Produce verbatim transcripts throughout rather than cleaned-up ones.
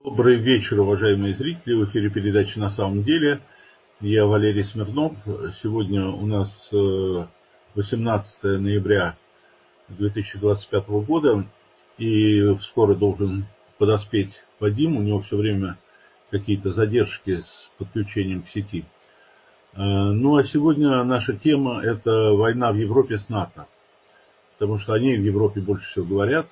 Добрый вечер, уважаемые зрители. В эфире передача «На самом деле». Я Валерий Смирнов. Сегодня у нас восемнадцатое ноября две тысячи двадцать пятого года. И скоро должен подоспеть Вадим. У него все время какие-то задержки с подключением к сети. Ну а сегодня наша тема – это война в Европе с НАТО. Потому что о ней в Европе больше всего говорят.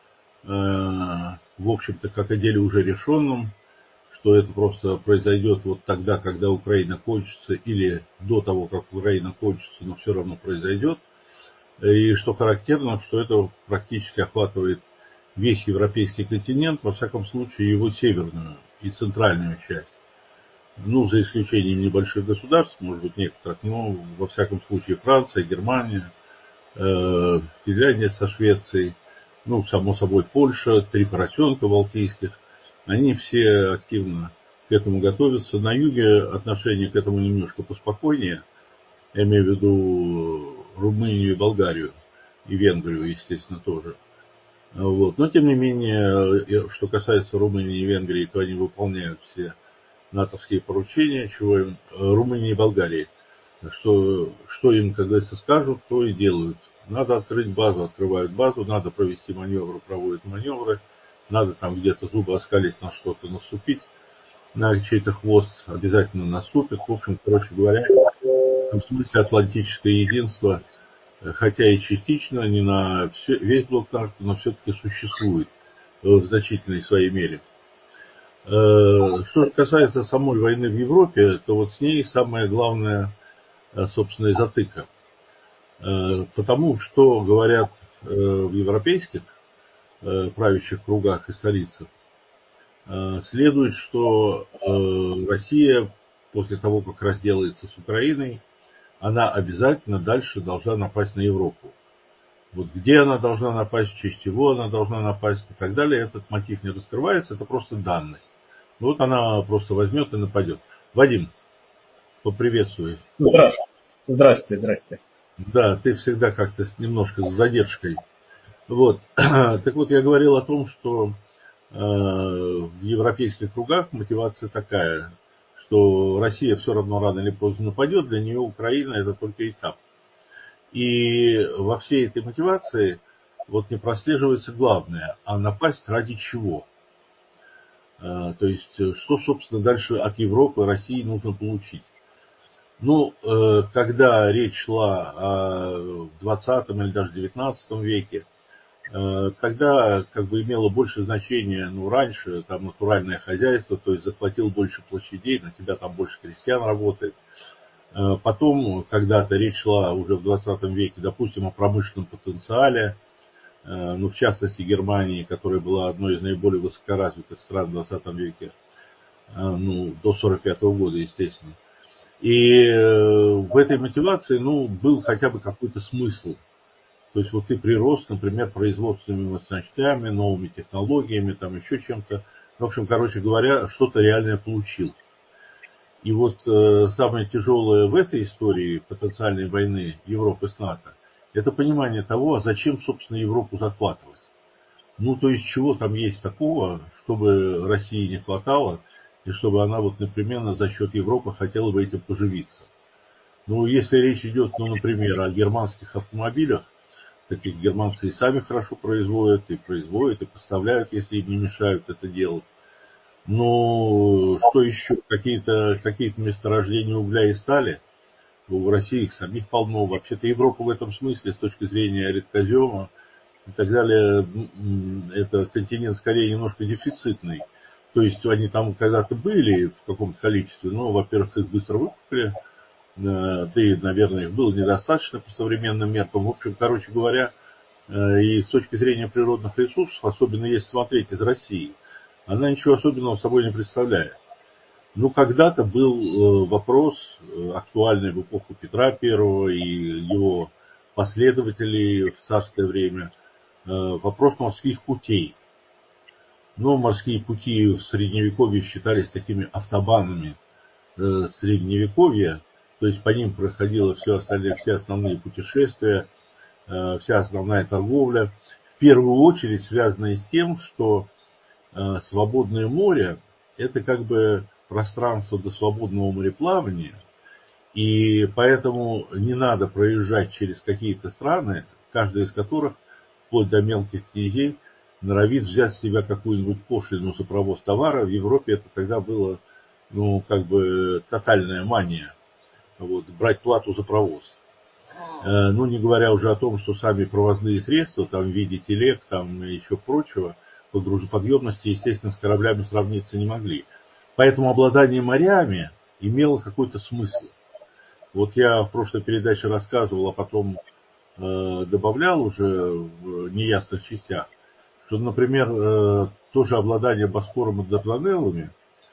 В общем-то, как о деле уже решенном, что это просто произойдет вот тогда, когда Украина кончится, или до того, как Украина кончится, но все равно произойдет. И что характерно, что это практически охватывает весь европейский континент, во всяком случае его северную и центральную часть. Ну, за исключением небольших государств, может быть, некоторых, но во всяком случае Франция, Германия, э, Финляндия со Швецией, ну, само собой, Польша, три поросенка балтийских, они все активно к этому готовятся. На юге отношение к этому немножко поспокойнее, я имею в виду Румынию и Болгарию, и Венгрию, естественно, тоже. Вот. Но, тем не менее, что касается Румынии и Венгрии, то они выполняют все натовские поручения, чего им, Румынии и Болгарии, что, что им, как говорится, скажут, то и делают. Надо открыть базу, открывают базу, надо провести маневры, проводят маневры, надо там где-то зубы оскалить, на что-то наступить, на чей-то хвост обязательно наступит. В общем, короче говоря, в этом смысле атлантическое единство, хотя и частично, не на все, весь блок НАТО, но все-таки существует в значительной своей мере. Что же касается самой войны в Европе, то вот с ней самое главное, собственно, и затыка. Потому что говорят в европейских правящих кругах и столицах, следует, что Россия после того, как разделается с Украиной, она обязательно дальше должна напасть на Европу. Вот где она должна напасть, в честь чего она должна напасть и так далее, этот мотив не раскрывается, это просто данность. Вот она просто возьмет и нападет. Вадим, поприветствуй. Здравствуйте. Здравствуйте, здравствуйте. Да, ты всегда как-то немножко с задержкой. Вот. Так вот, я говорил о том, что э, в европейских кругах мотивация такая, что Россия все равно рано или поздно нападет, для нее Украина это только этап. И во всей этой мотивации вот не прослеживается главное, а напасть ради чего. Э, то есть, что, собственно, дальше от Европы России нужно получить. Ну, э, когда речь шла о двадцатом или даже девятнадцатом веке, тогда как бы имело больше значения, ну, раньше, там, натуральное хозяйство, то есть захватил больше площадей, на тебя там больше крестьян работает. Потом, когда-то речь шла уже в двадцатом веке, допустим, о промышленном потенциале, ну, в частности, Германии, которая была одной из наиболее высокоразвитых стран в двадцатом веке, ну, до сорок пятого года, естественно. И в этой мотивации, ну, был хотя бы какой-то смысл. То есть вот ты прирос, например, производственными мощностями, новыми технологиями, там еще чем-то. В общем, короче говоря, что-то реальное получил. И вот э, самое тяжелое в этой истории потенциальной войны Европы с НАТО, это понимание того, а зачем, собственно, Европу захватывать. Ну, то есть, чего там есть такого, чтобы России не хватало, и чтобы она вот непременно за счет Европы хотела бы этим поживиться. Ну, если речь идет, ну, например, о германских автомобилях, таких германцы и сами хорошо производят, и производят, и поставляют, если им не мешают это делать. Но что еще? Какие-то какие месторождения угля и стали. В России их самих полно. Вообще-то Европа в этом смысле, с точки зрения редкозема и так далее, это континент скорее немножко дефицитный. То есть они там когда-то были в каком-то количестве, но, во-первых, их быстро выкупили, да и, наверное, их было недостаточно по современным меркам. В общем, короче говоря, и с точки зрения природных ресурсов, особенно если смотреть из России, она ничего особенного собой не представляет. Ну, когда-то был вопрос, актуальный в эпоху Петра Первого и его последователей в царское время, вопрос морских путей. Но морские пути в Средневековье считались такими автобанами Средневековья, то есть по ним проходило все остальные, все основные путешествия, вся основная торговля, в первую очередь связанная с тем, что свободное море – это как бы пространство до свободного мореплавания, и поэтому не надо проезжать через какие-то страны, каждая из которых, вплоть до мелких князей, норовит взять с себя какую-нибудь пошлину за провоз товара. В Европе это тогда было, ну, как бы тотальная мания, вот, брать плату за провоз. Э, ну, не говоря уже о том, что сами провозные средства, там, в виде телег, там, и еще прочего, по грузоподъемности, естественно, с кораблями сравниться не могли. Поэтому обладание морями имело какой-то смысл. Вот я в прошлой передаче рассказывал, а потом э, добавлял уже в неясных частях, что, например, э, тоже обладание Босфором и Дарданеллами,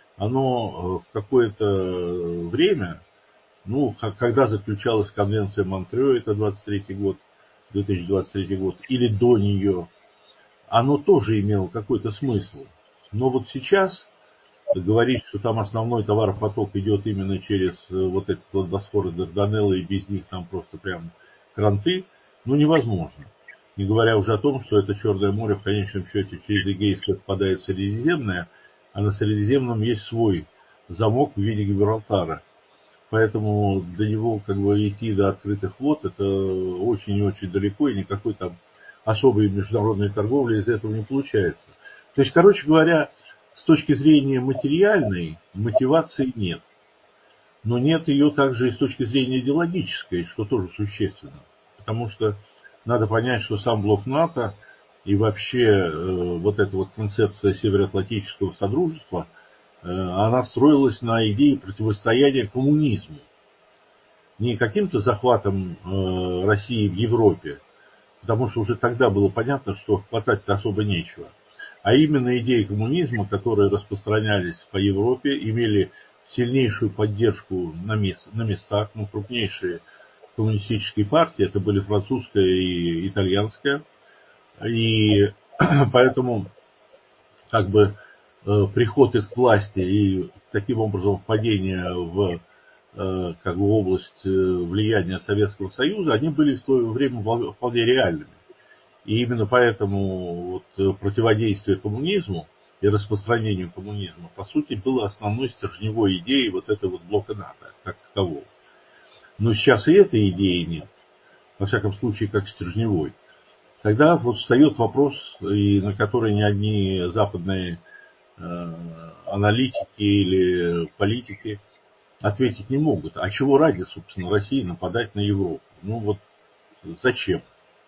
оно э, в какое-то время, ну, когда заключалась конвенция Монтрео, это двадцать третий год, две тысячи двадцать третий год, или до нее, оно тоже имело какой-то смысл. Но вот сейчас говорить, что там основной товаропоток идет именно через вот этот вот Босфор и Дарданеллы, и без них там просто прям кранты, ну, невозможно. Не говоря уже о том, что это Черное море в конечном счете через Эгейское впадает в Средиземное, а на Средиземном есть свой замок в виде Гибралтара. Поэтому до него как бы идти до открытых вод это очень и очень далеко, и никакой там особой международной торговли из этого не получается. То есть, короче говоря, с точки зрения материальной мотивации нет. Но нет ее также и с точки зрения идеологической, что тоже существенно. Потому что надо понять, что сам блок НАТО и вообще э, вот эта вот концепция Североатлантического Содружества, э, она строилась на идее противостояния коммунизму. Не каким-то захватом э, России в Европе, потому что уже тогда было понятно, что хватать-то особо нечего. А именно идеи коммунизма, которые распространялись по Европе, имели сильнейшую поддержку на, мест, на местах. Ну, крупнейшие коммунистические партии, это были французская и итальянская. И поэтому как бы э, приход их к власти и таким образом впадение в э, как бы область э, влияния Советского Союза, они были в то время вполне реальными. И именно поэтому вот противодействие коммунизму и распространению коммунизма, по сути, было основной стержневой идеей вот этого вот блока НАТО, как такового. Но сейчас и этой идеи нет, во всяком случае, как стержневой. Тогда вот встает вопрос, и на который ни одни западные э, аналитики или политики ответить не могут. А чего ради, собственно, России нападать на Европу? Ну вот зачем?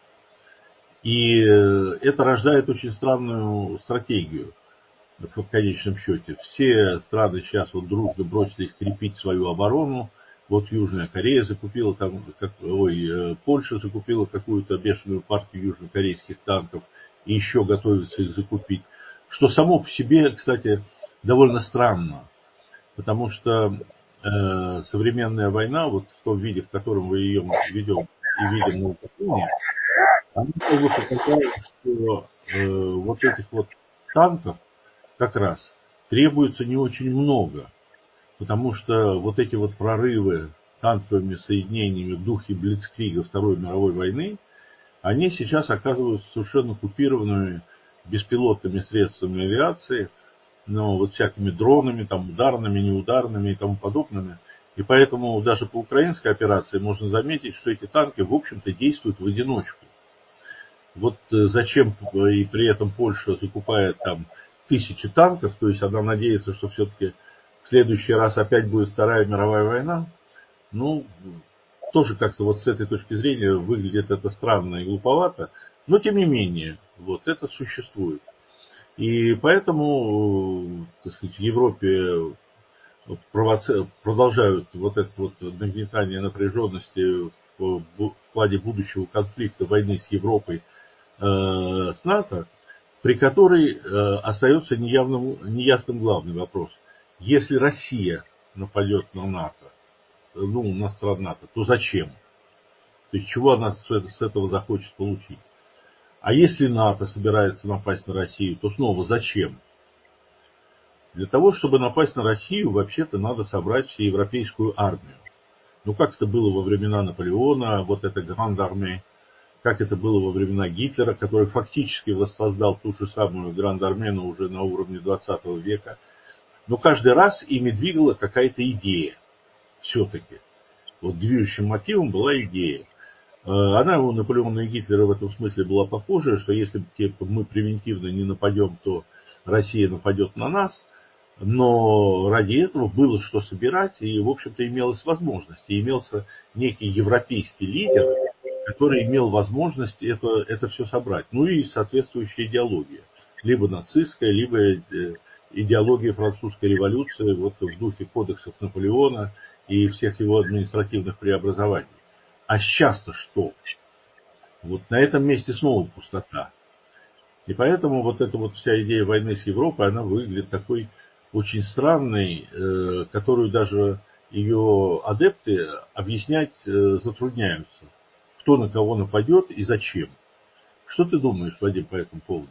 И это рождает очень странную стратегию в конечном счете. Все страны сейчас вот дружно бросились крепить свою оборону. Вот Южная Корея закупила там, как, ой, Польша закупила какую-то бешеную партию южнокорейских танков и еще готовится их закупить. Что само по себе, кстати, довольно странно, потому что э, современная война, вот в том виде, в котором мы ее ведем и видим на Украине, она как бы показала, что э, вот этих вот танков как раз требуется не очень много, потому что вот эти вот прорывы танковыми соединениями в духе Блицкрига Второй мировой войны, они сейчас оказываются совершенно купированными беспилотными средствами авиации, ну, вот всякими дронами, там, ударными, неударными и тому подобными. И поэтому даже по украинской операции можно заметить, что эти танки, в общем-то, действуют в одиночку. Вот зачем и при этом Польша закупает там тысячи танков, то есть она надеется, что все-таки в следующий раз опять будет Вторая мировая война, ну, тоже как-то вот с этой точки зрения выглядит это странно и глуповато, но тем не менее, вот это существует. И поэтому, так сказать, в Европе провоци... продолжают вот это вот нагнетание напряженности в, в плане будущего конфликта войны с Европой, э, с НАТО, при которой э, остается неявным, неясным главный вопрос. Если Россия нападет на НАТО, ну, на страну НАТО, то зачем? То есть чего она с этого захочет получить? А если НАТО собирается напасть на Россию, то снова зачем? Для того, чтобы напасть на Россию, вообще-то надо собрать всеевропейскую армию. Ну, как это было во времена Наполеона, вот эта Гранд Армée, как это было во времена Гитлера, который фактически воссоздал ту же самую Гранд-Армену уже на уровне двадцатого века. Но каждый раз ими двигала какая-то идея. Все-таки. Вот движущим мотивом была идея. Она у Наполеона и Гитлера в этом смысле была похожая, что если типа, мы превентивно не нападем, то Россия нападет на нас. Но ради этого было что собирать, и, в общем-то, имелась возможность. И имелся некий европейский лидер, который имел возможность это, это все собрать. Ну и соответствующая идеология. Либо нацистская, либо идеология французской революции, вот в духе кодексов Наполеона и всех его административных преобразований. А сейчас-то что? Вот на этом месте снова пустота. И поэтому вот эта вот вся идея войны с Европой, она выглядит такой очень странной, э, которую даже ее адепты объяснять э, затрудняются. Кто на кого нападет и зачем. Что ты думаешь, Вадим, по этому поводу?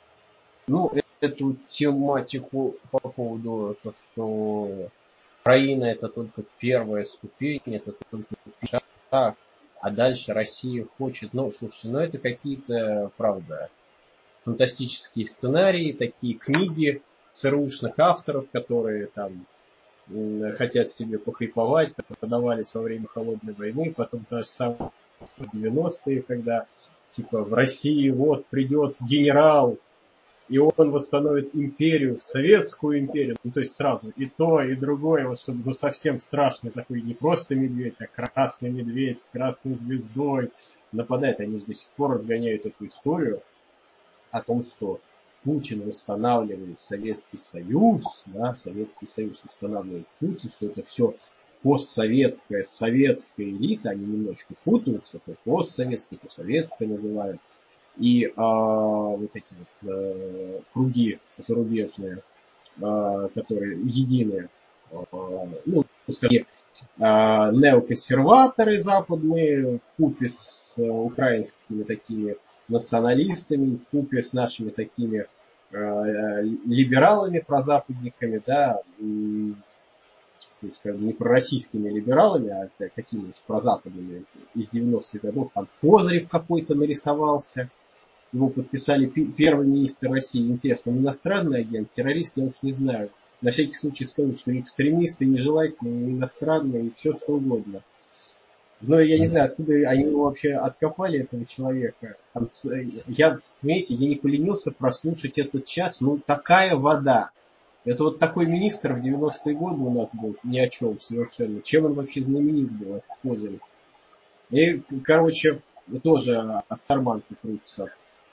Ну, эту тематику по поводу того, что Украина это только первая ступень, это только шаг, а дальше Россия хочет. Ну, слушайте, ну это какие-то, правда, фантастические сценарии, такие книги ЦРУшных авторов, которые там хотят себе похайповать, продавались во время Холодной войны, потом то же самое в девяностые, когда типа в России вот придет генерал, и он восстановит империю, советскую империю, ну то есть сразу и то, и другое, вот чтобы ну совсем страшный такой, не просто медведь, а красный медведь с красной звездой нападает. Они же до сих пор разгоняют эту историю о том, что Путин восстанавливает Советский Союз, да, Советский Союз восстанавливает Путин, что это все постсоветская, советская элита, они немножко путаются, то постсоветская, то советская называют. И а, вот эти вот а, круги зарубежные, а, которые единые, а, ну, скорее, а, неоконсерваторы западные вкупе с украинскими такими националистами, вкупе с нашими такими а, либералами, прозападниками, да, и, то есть, как бы не пророссийскими либералами, а какими-то прозападными из девяностых годов, там Козырев какой-то нарисовался. Его подписали первый министр России. Интересно, он иностранный агент, террорист, я уж не знаю. На всякий случай скажу, что экстремисты нежелательные, иностранные, и все что угодно. Но я не знаю, откуда они его вообще откопали, этого человека. Там, я, понимаете, я не поленился прослушать этот час. Ну, такая вода. Это вот такой министр в девяностые годы у нас был, ни о чем совершенно. Чем он вообще знаменит был, этот Козырев. И, короче, тоже Астарманка крутится.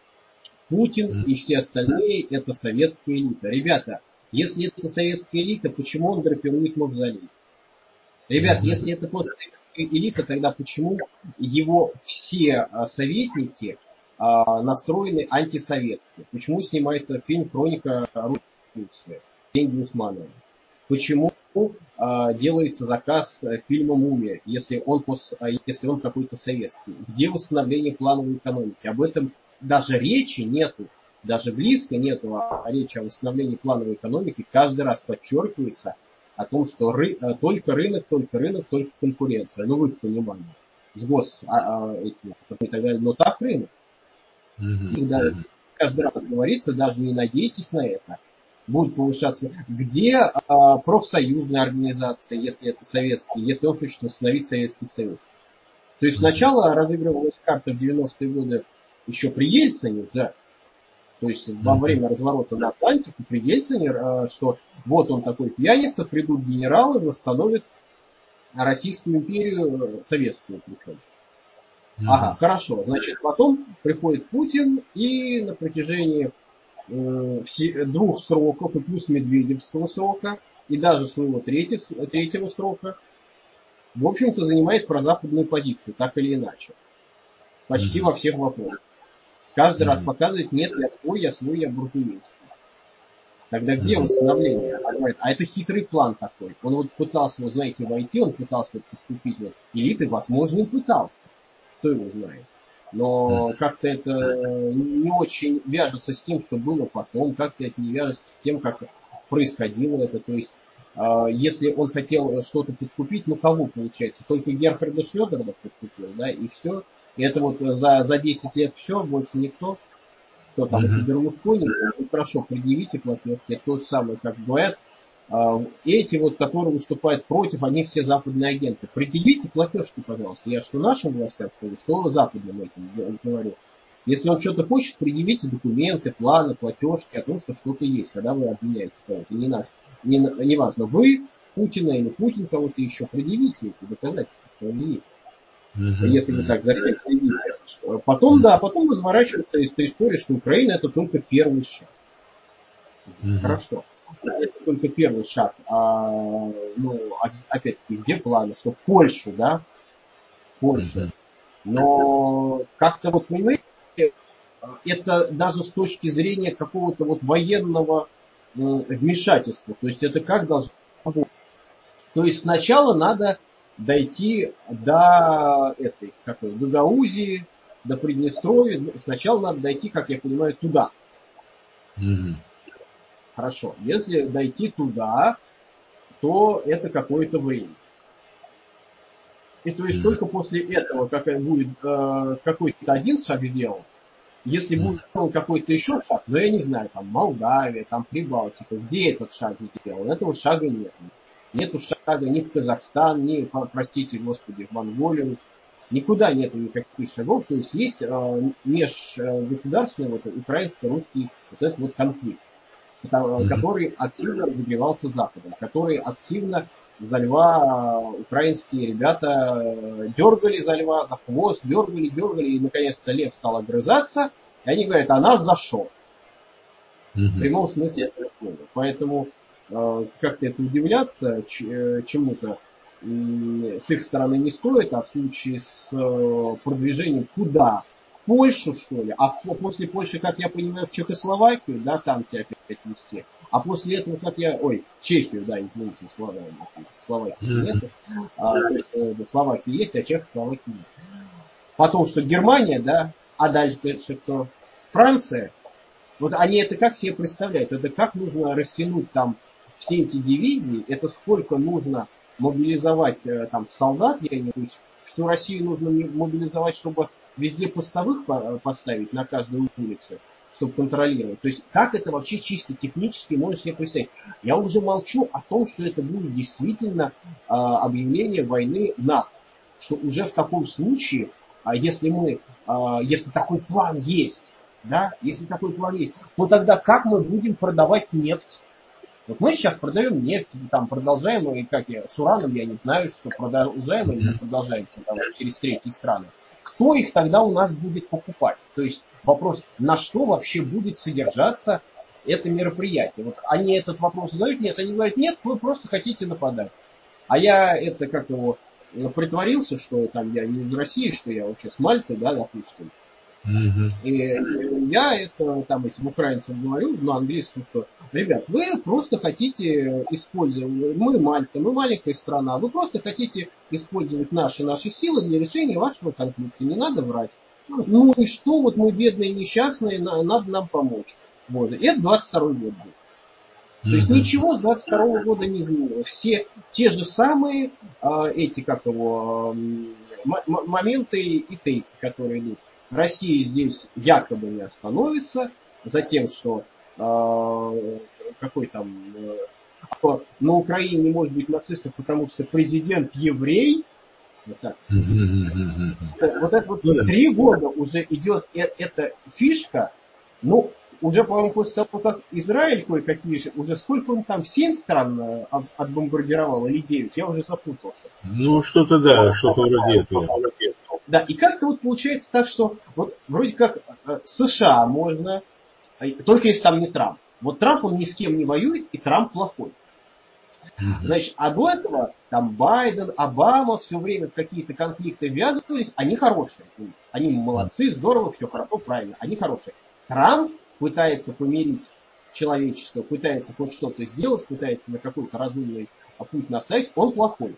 Путин и все остальные это советская элита. Ребята, если это советская элита, почему он драпирует мавзолей? Ребят, если это постсоветская элита, тогда почему его все советники настроены антисоветски? Почему снимается фильм «Хроника революции» Деньги Усманова? Почему делается заказ фильма «Мумия», если он, если он какой-то советский? Где восстановление плановой экономики? Об этом даже речи нету, даже близко нету а речи о восстановлении плановой экономики. Каждый раз подчеркивается о том, что ры, только рынок, только рынок, только конкуренция. Ну, в их понимании. С гос а, а, этими и так далее. Но так рынок. Mm-hmm. И да, каждый раз говорится, даже не надейтесь на это. Будет повышаться. Где а, профсоюзная организация, если это советский, если он хочет восстановить Советский Союз? То есть сначала разыгрывалась карта в девяностые годы еще при Ельцине же, то есть во время разворота на Атлантику при Ельцине, что вот он такой пьяница, придут генералы, восстановят Российскую империю, советскую причем. Ага, хорошо. Значит, потом приходит Путин и на протяжении двух сроков и плюс Медведевского срока, и даже своего третьего, третьего срока, в общем-то, занимает прозападную позицию, так или иначе. Почти mm-hmm. во всех вопросах. Каждый mm-hmm. раз показывает, нет, я свой, я свой, я буржуйский. Тогда где mm-hmm. восстановление? А это хитрый план такой. Он вот пытался, вы знаете, войти, он пытался вот подкупить вот элиты, возможно, и пытался. Кто его знает. Но mm-hmm. как-то это не очень вяжется с тем, что было потом, как-то это не вяжется с тем, как происходило это. То есть, если он хотел что-то подкупить, ну кого получается? Только Герхарда Шрёдера подкупил, да, и все. И это вот за, за десять лет все, больше никто. Кто там, если Берлускони, ну, хорошо, предъявите платежки. Это то же самое, как говорят. Эти вот, которые выступают против, они все западные агенты. Предъявите платежки, пожалуйста. Я что нашим властям скажу, что западным этим говорю. Если он что-то хочет, предъявите документы, планы, платежки о том, что что-то есть, когда вы обменяете кого-то. Не, наш, не, не важно, вы, Путина или Путин кого-то еще, предъявите эти доказательства, что они есть. Mm-hmm. Если вы так за всех следите. Потом, да, потом разворачивается эта история, что Украина это только первый шаг. Mm-hmm. Хорошо. Это только первый шаг. А, ну, опять-таки, где планы? Что Польшу, да? Польшу. Mm-hmm. Но как-то вот, понимаете, это даже с точки зрения какого-то вот военного вмешательства. То есть это как должно быть? То есть сначала надо дойти до этой, какой, до Гаузии, до Приднестровья. Сначала надо дойти, как я понимаю, туда. Mm-hmm. Хорошо. Если дойти туда, то это какое-то время. И то есть mm-hmm. только после этого, как будет э, какой-то один шаг сделан, если mm-hmm. будет сделан какой-то еще шаг, ну я не знаю, там Молдавия, там Прибалтика, где этот шаг сделан? Этого шага нет. Нету шага ни в Казахстан, ни, простите, господи, в Монголию. Никуда нету никаких шагов. То есть есть э, межгосударственный вот, украинско-русский вот этот вот конфликт, mm-hmm. который активно разогревался Западом, который активно за льва украинские ребята дергали за льва, за хвост, дергали, дергали, и наконец-то лев стал огрызаться, и они говорят, а нас зашел. Mm-hmm. В прямом смысле этого слова. Поэтому как-то это удивляться чему-то с их стороны не стоит, а в случае с продвижением куда? В Польшу, что ли? А после Польши, как я понимаю, в Чехословакию, да, танки опять вести. А после этого, как я... Ой, Чехию, да, извините, Словакии, Словакии mm-hmm. нет. А, то есть, да, Словакии есть, а Чехословакии нет. Потом, что Германия, да, а дальше кто? Франция. Вот они это как себе представляют? Это как нужно растянуть там все эти дивизии, это сколько нужно мобилизовать там солдат, я не знаю, всю Россию нужно мобилизовать, чтобы везде постовых поставить на каждой улице, чтобы контролировать. То есть как это вообще чисто технически можно себе представить? Я уже молчу о том, что это будет действительно э, объявление войны НАТО. Что уже в таком случае, э, если мы, э, если такой план есть, да, если такой план есть, то тогда как мы будем продавать нефть? Вот мы сейчас продаем нефть, там продолжаем, и как я, с ураном я не знаю, что продолжаем или не продолжаем продавать через третьи страны. Кто их тогда у нас будет покупать? То есть вопрос, на что вообще будет содержаться это мероприятие? Вот они этот вопрос задают, нет, они говорят, нет, вы просто хотите нападать. А я это как его притворился, что там я не из России, что я вообще с Мальты, да, допустим. Mm-hmm. И я это там этим украинцам говорю на английском, что, ребят, вы просто хотите использовать, мы Мальта, мы маленькая страна, вы просто хотите использовать наши наши силы для решения вашего конфликта, не надо врать. Ну и что, вот мы бедные несчастные, надо нам помочь. Вот. И это двадцать второй год был. Mm-hmm. То есть ничего с двадцать второго года не изменилось. Все те же самые эти, как его, моменты и тейки, которые идут. Россия здесь якобы не остановится, за тем, что э, какой там э, на Украине не может быть нацистов, потому что президент еврей. Вот так. Mm-hmm. Вот это вот три года уже идет э- эта фишка. Ну, уже, по-моему, после того, как Израиль кое-какие, уже сколько он там, семь стран отбомбардировал или девять, я уже запутался. Ну, что-то да, что-то вроде этого. Да, и как-то вот получается так, что вот вроде как США можно, только если там не Трамп. Вот Трамп, он ни с кем не воюет, и Трамп плохой. Mm-hmm. Значит, а до этого там Байден, Обама все время в какие-то конфликты ввязывались, они хорошие. Они молодцы, здорово, все хорошо, правильно, они хорошие. Трамп пытается помирить человечество, пытается хоть что-то сделать, пытается на какой-то разумный путь наставить, он плохой.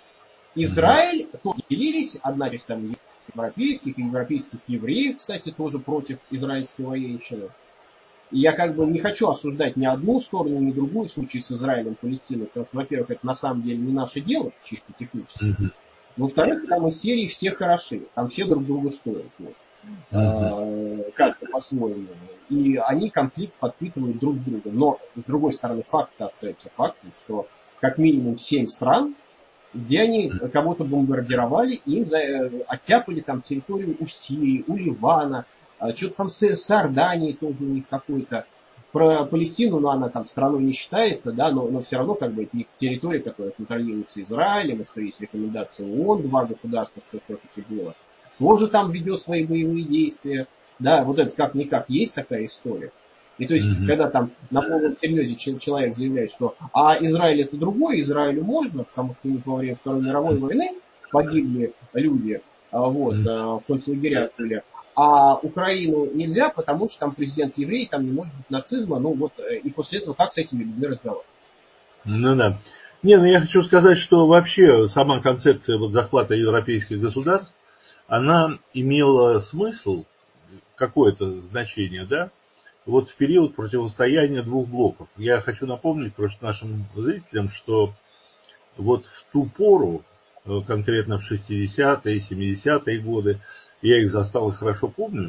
Израиль тоже делились, одна часть там европейских и европейских евреев, кстати, тоже против израильской военщины. И я как бы не хочу осуждать ни одну сторону, ни другую в случае с Израилем, Палестиной, потому что, во-первых, это на самом деле не наше дело, чисто технически. Mm-hmm. Во-вторых, там из серии все хороши, там все друг другу стоят. Вот. Uh-huh. Как-то по-своему. И они конфликт подпитывают друг с другом. Но, с другой стороны, факт остается фактом, что как минимум семь стран, где они кого-то бомбардировали, и им оттяпали там территорию у Сирии, у Ливана, что-то там с Иорданией тоже у них какой-то. Про Палестину, ну, она там страной не считается, да, но, но все равно как бы это не территория, которая контролируется Израилем, что есть рекомендации ООН, два государства, что все-таки было. Тоже там ведет свои боевые действия, да, вот это как-никак есть такая история. И то есть, mm-hmm. когда там на полном серьезе человек заявляет, что а Израиль это другое, Израилю можно, потому что у них во время Второй мировой войны погибли люди, вот, mm-hmm. в концлагерях были, а Украину нельзя, потому что там президент еврей, там не может быть нацизма, ну вот, и после этого как с этими людьми разговаривать? Ну да. Не, ну я хочу сказать, что вообще сама концепция вот захвата европейских государств, она имела смысл, какое-то значение, да, вот в период противостояния двух блоков. Я хочу напомнить просто нашим зрителям, что вот в ту пору, конкретно в шестидесятые, семидесятые годы, я их застал и хорошо помню,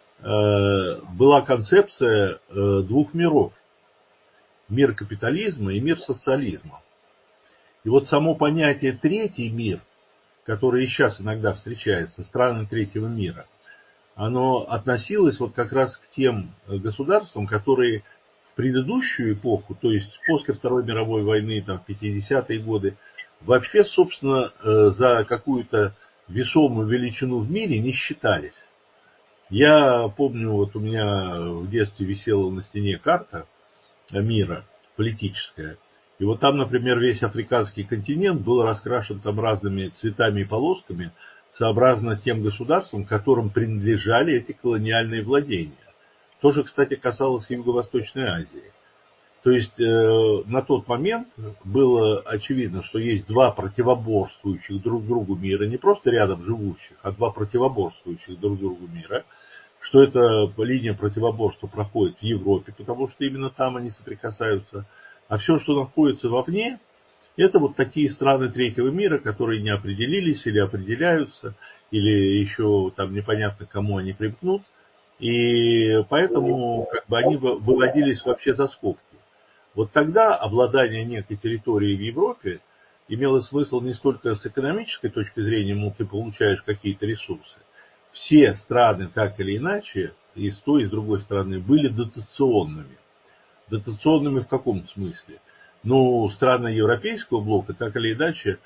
была концепция двух миров. Мир капитализма и мир социализма. И вот само понятие «третий мир», которое и сейчас иногда встречается, страны третьего мира, оно относилось вот как раз к тем государствам, которые в предыдущую эпоху, то есть после Второй мировой войны, там, в пятидесятые годы, вообще, собственно, за какую-то весомую величину в мире не считались. Я помню, вот у меня в детстве висела на стене карта мира политическая. И вот там, например, весь африканский континент был раскрашен там разными цветами и полосками, сообразно тем государствам, которым принадлежали эти колониальные владения. Тоже, кстати, касалось Юго-Восточной Азии. То есть э, на тот момент было очевидно, что есть два противоборствующих друг другу мира, не просто рядом живущих, а два противоборствующих друг другу мира, что эта линия противоборства проходит в Европе, потому что именно там они соприкасаются, а все, что находится вовне, это вот такие страны третьего мира, которые не определились или определяются, или еще там непонятно, к кому они примкнут, и поэтому как бы они выводились вообще за скобки. Вот тогда обладание некой территорией в Европе имело смысл не столько с экономической точки зрения, мол, ты получаешь какие-то ресурсы. Все страны, так или иначе, и с той, и с другой стороны, были дотационными. Дотационными в каком смысле? Ну, страны европейского блока, так или иначе,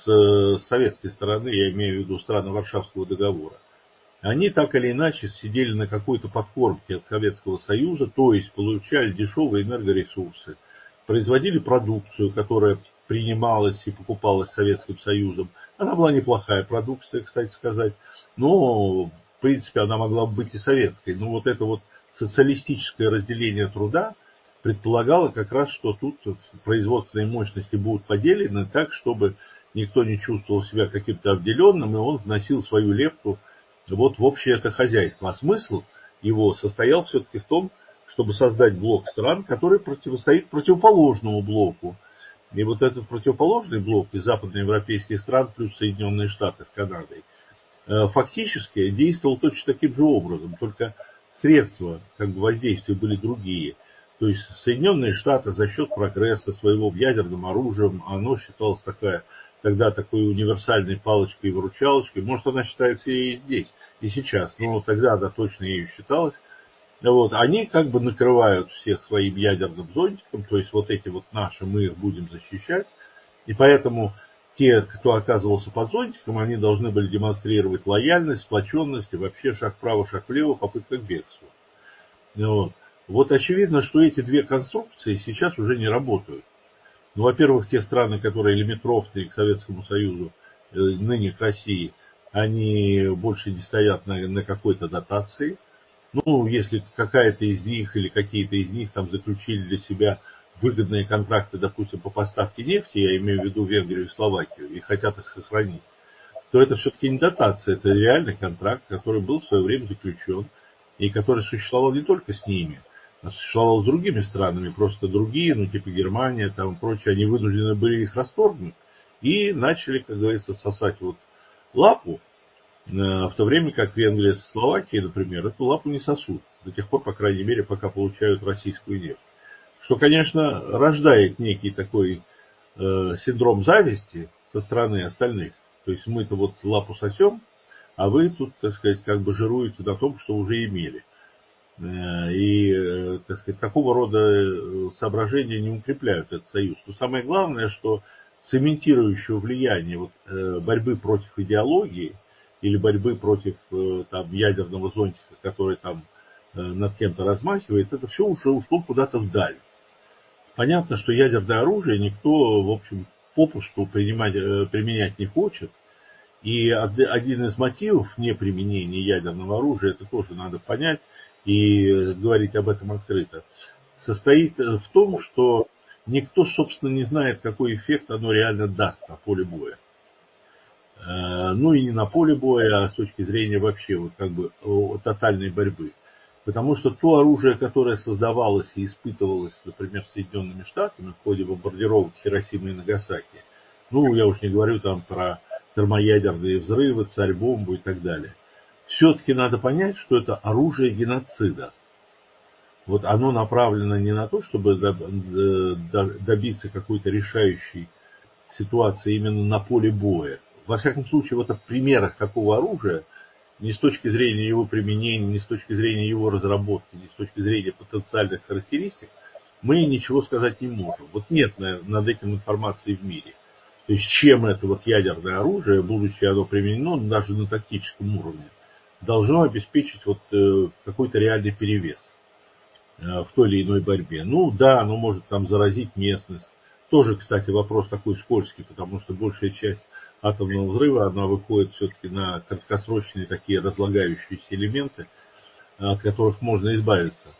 с советской стороны, я имею в виду страны Варшавского договора, они так или иначе сидели на какой-то подкормке от Советского Союза, то есть получали дешевые энергоресурсы, производили продукцию, которая принималась и покупалась Советским Союзом. Она была неплохая продукция, кстати сказать, но в принципе она могла бы быть и советской. Но вот это вот социалистическое разделение труда предполагало как раз, что тут производственные мощности будут поделены так, чтобы никто не чувствовал себя каким-то обделенным, и он вносил свою лепту вот в общее это хозяйство. А смысл его состоял все-таки в том, чтобы создать блок стран, который противостоит противоположному блоку. И вот этот противоположный блок из западноевропейских стран плюс Соединенные Штаты с Канадой фактически действовал точно таким же образом, только средства как бы, воздействия были другие. То есть Соединенные Штаты за счет прогресса своего в ядерном оружии, оно считалось такая, тогда такой универсальной палочкой и выручалочкой. Может, она считается и здесь, и сейчас, но тогда она точно ею считалась. Вот, они как бы накрывают всех своим ядерным зонтиком, то есть вот эти вот наши, мы их будем защищать. И поэтому те, кто оказывался под зонтиком, они должны были демонстрировать лояльность, сплоченность и вообще шаг вправо, шаг влево, попытка к бегству. Вот. Вот очевидно, что эти две конструкции сейчас уже не работают. Ну, во-первых, те страны, которые лимитрофные к Советскому Союзу, ныне к России, они больше не стоят на, на какой-то дотации. Ну, если какая-то из них или какие-то из них там заключили для себя выгодные контракты, допустим, по поставке нефти, я имею в виду Венгрию и Словакию, и хотят их сохранить, то это все-таки не дотация, это реальный контракт, который был в свое время заключен, и который существовал не только с ними, а существовал с другими странами, просто другие, ну, типа Германия, там, прочее, они вынуждены были их расторгнуть. и начали, как говорится, сосать вот лапу, в то время как Венгрия и Словакия, например, эту лапу не сосут. До тех пор, по крайней мере, пока получают российскую нефть. Что, конечно, рождает некий такой э, синдром зависти со стороны остальных. То есть мы-то вот лапу сосем, а вы тут, так сказать, как бы жируете на том, что уже имели. Э, и, э, так сказать, такого рода соображения не укрепляют этот союз. Но самое главное, что цементирующего влияния вот, э, борьбы против идеологии или борьбы против э, там, ядерного зонтика, который там э, над кем-то размахивает, это все уже ушло куда-то вдаль. Понятно, что ядерное оружие никто, в общем, попусту принимать, э, применять не хочет. И один из мотивов неприменения ядерного оружия, это тоже надо понять и говорить об этом открыто, состоит в том, что никто, собственно, не знает, какой эффект оно реально даст на поле боя. Ну и не на поле боя, а с точки зрения вообще вот как бы тотальной борьбы. Потому что то оружие, которое создавалось и испытывалось, например, Соединенными Штатами в ходе бомбардировок Хиросимы и Нагасаки, ну, я уж не говорю там про термоядерные взрывы, царь-бомбу и так далее. Все-таки надо понять, что это оружие геноцида. Вот оно направлено не на то, чтобы добиться какой-то решающей ситуации именно на поле боя. Во всяком случае, вот в примерах такого оружия, ни с точки зрения его применения, ни с точки зрения его разработки, ни с точки зрения потенциальных характеристик, мы ничего сказать не можем. Вот нет над этим информации в мире. То есть чем это вот ядерное оружие, будучи оно применено даже на тактическом уровне, должно обеспечить вот какой-то реальный перевес в той или иной борьбе. Ну да, оно может там заразить местность. Тоже, кстати, вопрос такой скользкий, потому что большая часть атомного взрыва, она выходит все-таки на краткосрочные такие разлагающиеся элементы, от которых можно избавиться.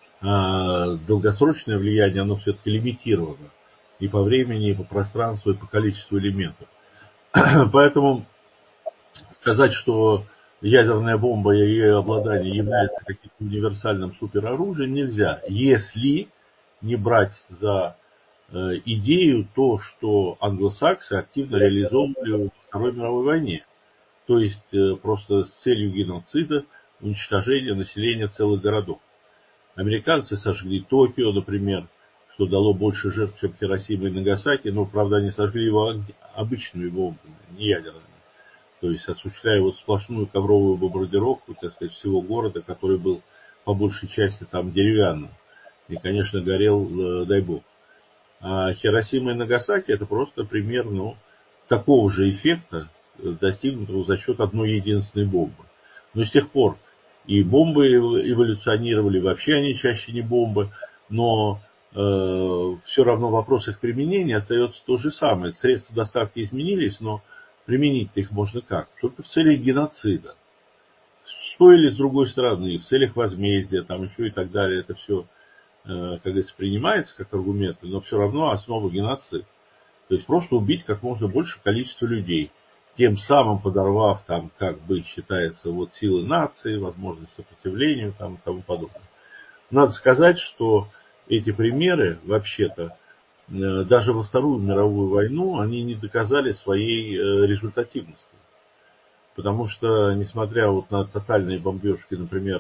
А долгосрочное влияние, оно все-таки лимитировано. И по времени, и по пространству, и по количеству элементов. Поэтому сказать, что ядерная бомба и ее обладание является каким-то универсальным супероружием, нельзя. Если не брать за идею то, что англосаксы активно реализовывали во Второй мировой войне. То есть просто с целью геноцида, уничтожения населения целых городов. Американцы сожгли Токио, например, что дало больше жертв, чем Хиросима и Нагасаки, но, правда, они сожгли его обычными бомбами, не ядерными. То есть осуществляя вот сплошную ковровую бомбардировку, так сказать, всего города, который был по большей части там деревянным. И, конечно, горел, дай бог. А Хиросима и Нагасаки это просто пример, ну, такого же эффекта, достигнутого за счет одной единственной бомбы. Но с тех пор и бомбы эволюционировали, вообще они чаще не бомбы, но э, все равно вопрос их применения остается то же самое. Средства доставки изменились, но применить-то их можно как? Только в целях геноцида. С той или с другой стороны, в целях возмездия, там еще и так далее, это все, как говорится, принимается как аргументы, но все равно основа геноцид. То есть просто убить как можно больше количества людей, тем самым подорвав там, как бы считается, вот силы нации, возможность сопротивления там, и тому подобное. Надо сказать, что эти примеры, вообще-то, даже во Вторую мировую войну, они не доказали своей результативности. Потому что, несмотря вот на тотальные бомбежки, например,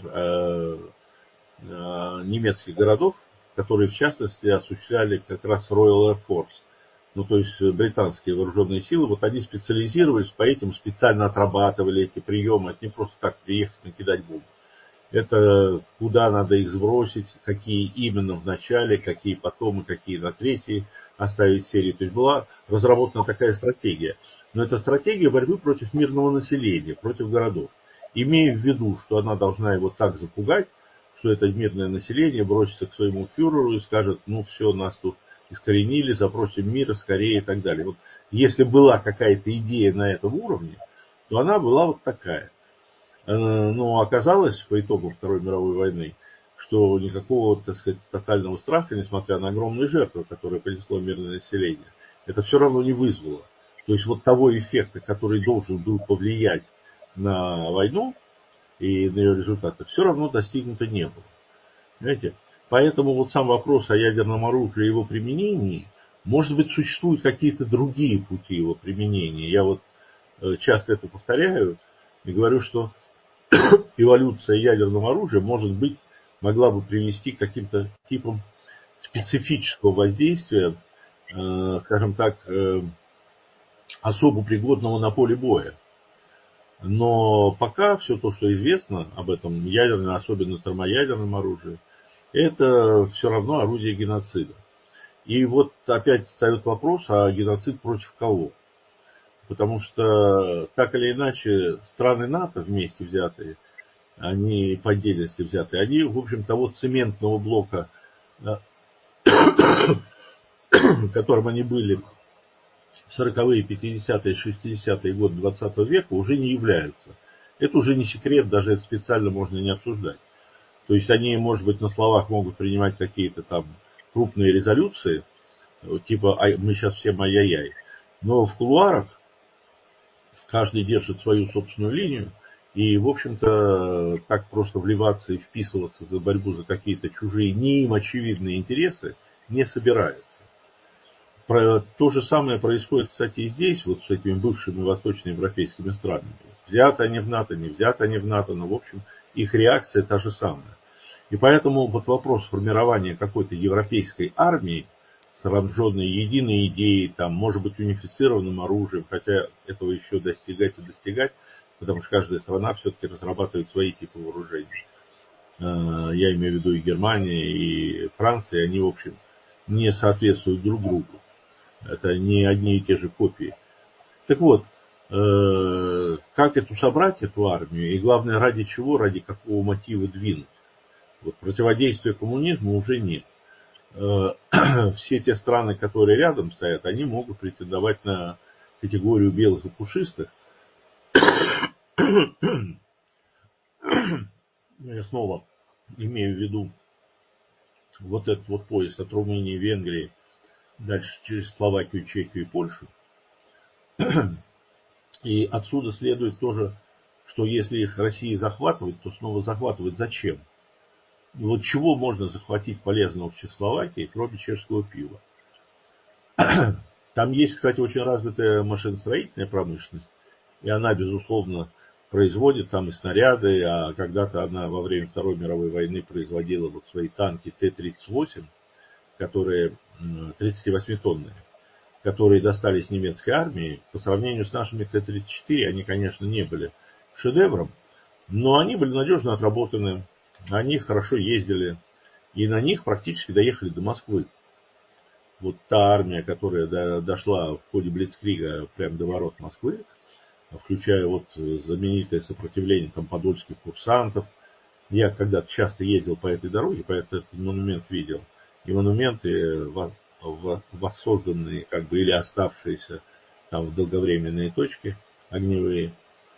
немецких городов, которые, в частности, осуществляли как раз Royal Air Force, ну, то есть британские вооруженные силы, вот они специализировались, по этим специально отрабатывали эти приемы, это не просто так приехать накидать бомбу. Это куда надо их сбросить, какие именно в начале, какие потом и какие на третьей оставить серии. То есть была разработана такая стратегия. Но это стратегия борьбы против мирного населения, против городов. Имея в виду, что она должна его так запугать, что это мирное население бросится к своему фюреру и скажет, ну все, нас тут искоренили, запросим мира скорее и так далее. Вот если была какая-то идея на этом уровне, то она была вот такая. Но оказалось по итогу Второй мировой войны, что никакого, так сказать, тотального страха, несмотря на огромные жертвы, которые принесло мирное население, это все равно не вызвало. То есть вот того эффекта, который должен был повлиять на войну и на ее результаты, все равно достигнуто не было. Понимаете? Поэтому вот сам вопрос о ядерном оружии и его применении, Может быть, существуют какие-то другие пути его применения. Я вот часто это повторяю и говорю, что эволюция ядерного оружия, может быть, могла бы привести к каким-то типам специфического воздействия, э, скажем так, э, особо пригодного на поле боя. Но пока все то, что известно об этом ядерном, особенно термоядерном оружии, это все равно орудие геноцида. И вот опять встает вопрос, а геноцид против кого? Потому что, так или иначе, страны НАТО вместе взятые, они по отдельности взятые, они, в общем, того цементного блока, которым они были в сороковые, пятидесятые, шестидесятые годы двадцатого века, уже не являются. Это уже не секрет, даже это специально можно не обсуждать. То есть они, может быть, на словах могут принимать какие-то там крупные резолюции, типа мы сейчас все ай-яй-яй, но в кулуарах каждый держит свою собственную линию, и, в общем-то, так просто вливаться и вписываться за борьбу за какие-то чужие, не им очевидные интересы не собирается. Про, то же самое происходит, кстати, и здесь, вот с этими бывшими восточноевропейскими странами. Взяты они в НАТО, не взяты они в НАТО, но, в общем, их реакция та же самая. И поэтому вот вопрос формирования какой-то европейской армии, снабженной единой идеей, там, может быть, унифицированным оружием, хотя этого еще достигать и достигать, потому что каждая страна все-таки разрабатывает свои типы вооружений. Я имею в виду и Германия, и Франция, они, в общем, не соответствуют друг другу. Это не одни и те же копии. Так вот, как эту собрать, эту армию, и главное, ради чего, ради какого мотива двинуть? Вот, противодействия коммунизму уже нет. Все те страны, которые рядом стоят, они могут претендовать на категорию белых и пушистых. Я снова имею в виду вот этот вот пояс от Румынии, Венгрии, дальше через Словакию, Чехию и Польшу. И отсюда следует тоже, что если их Россия захватывает, то снова захватывать зачем? Вот чего можно захватить полезного в Чехословакии, кроме чешского пива? Там есть, кстати, очень развитая машиностроительная промышленность, и она, безусловно, производит там и снаряды, а когда-то она во время Второй мировой войны производила вот свои танки Т тридцать восемь, которые тридцативосьмитонные, которые достались немецкой армии. По сравнению с нашими Т тридцать четыре, они, конечно, не были шедевром, но они были надежно отработаны, они хорошо ездили, и на них практически доехали до Москвы. Вот та армия, которая дошла в ходе Блицкрига прямо до ворот Москвы, включая вот знаменитое сопротивление там подольских курсантов. Я когда-то часто ездил по этой дороге, поэтому этот монумент видел. И монументы, воссозданные как бы или оставшиеся там в долговременные точки огневые.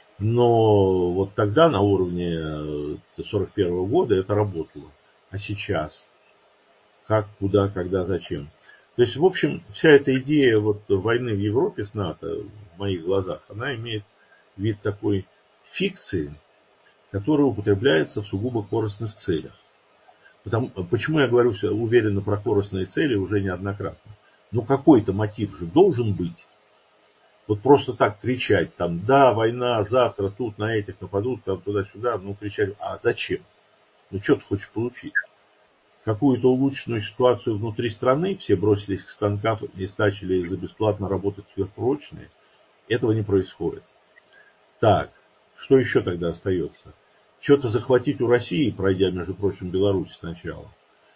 Но вот тогда на уровне сорок первого года это работало. А сейчас? Как, куда, когда, зачем? То есть, в общем, вся эта идея вот войны в Европе с НАТО, в моих глазах, она имеет вид такой фикции, которая употребляется в сугубо корыстных целях. Потому, почему я говорю уверенно про корыстные цели уже неоднократно? Ну, какой-то мотив же должен быть. Вот просто так кричать, там, да, война, завтра тут на этих нападут, там, туда-сюда, ну, кричать, а зачем? Ну, что ты хочешь получить? Какую-то улучшенную ситуацию внутри страны, все бросились к станкам и начали за бесплатно работать сверхурочные. Этого не происходит. Так, что еще тогда остается? Что-то захватить у России, пройдя, между прочим, Беларусь сначала.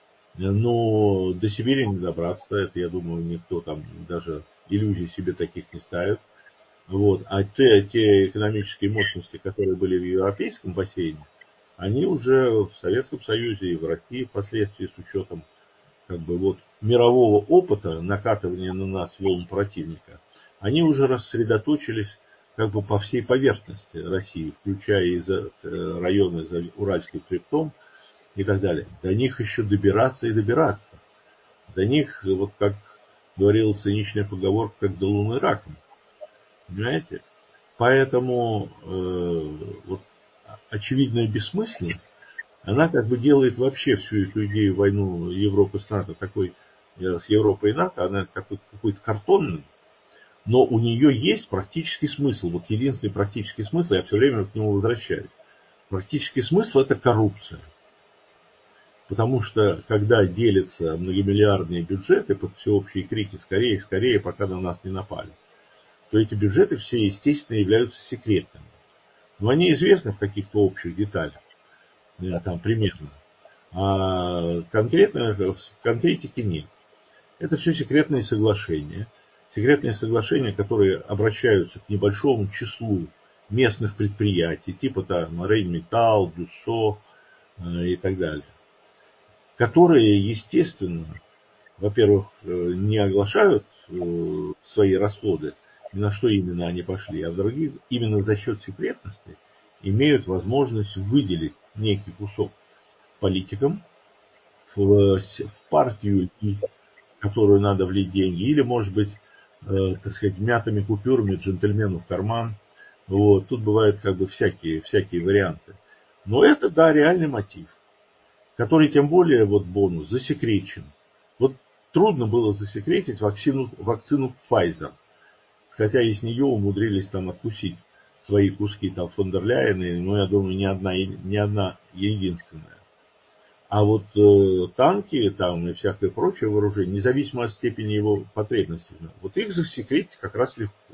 Но до Сибири не добраться, это, я думаю, никто там даже иллюзий себе таких не ставит. Вот. А те, те экономические мощности, которые были в европейском бассейне, они уже в Советском Союзе и в России впоследствии с учетом как бы вот мирового опыта накатывания на нас волн противника, они уже рассредоточились как бы по всей поверхности России, включая и за районы за Уральским хребтом и так далее. До них еще добираться и добираться. До них, вот как говорила циничная поговорка, как до Луны раком. Понимаете? Поэтому э, вот очевидная бессмысленность, она как бы делает вообще всю эту идею войну Европы с НАТО такой с Европой и НАТО, она такой, какой-то картонный, но у нее есть практический смысл. Вот единственный практический смысл, я все время к нему возвращаюсь. Практический смысл – это коррупция. Потому что, когда делятся многомиллиардные бюджеты под всеобщие крики «скорее, скорее, пока на нас не напали», то эти бюджеты все, естественно, являются секретными. Но они известны в каких-то общих деталях, там примерно. А конкретно в конкретике нет. Это все секретные соглашения. Секретные соглашения, которые обращаются к небольшому числу местных предприятий, типа там Рейнметалл, Дюссо э, и так далее, которые, естественно, во-первых, не оглашают э, свои расходы, ни на что именно они пошли, а в-других, именно за счет секретности имеют возможность выделить некий кусок политикам в, в партию, в которую надо влить деньги, или, может быть, э, так сказать, мятыми купюрами джентльмену в карман. Вот. Тут бывают как бы всякие, всякие варианты. Но это, да, реальный мотив, который, тем более, вот бонус, засекречен. Вот трудно было засекретить вакцину, вакцину Pfizer, хотя из нее умудрились там откусить свои куски там фон дер Ляйены, но я думаю, не одна, не одна единственная. А вот э, танки там и всякое прочее вооружение, независимо от степени его потребностей, вот их засекретить как раз легко.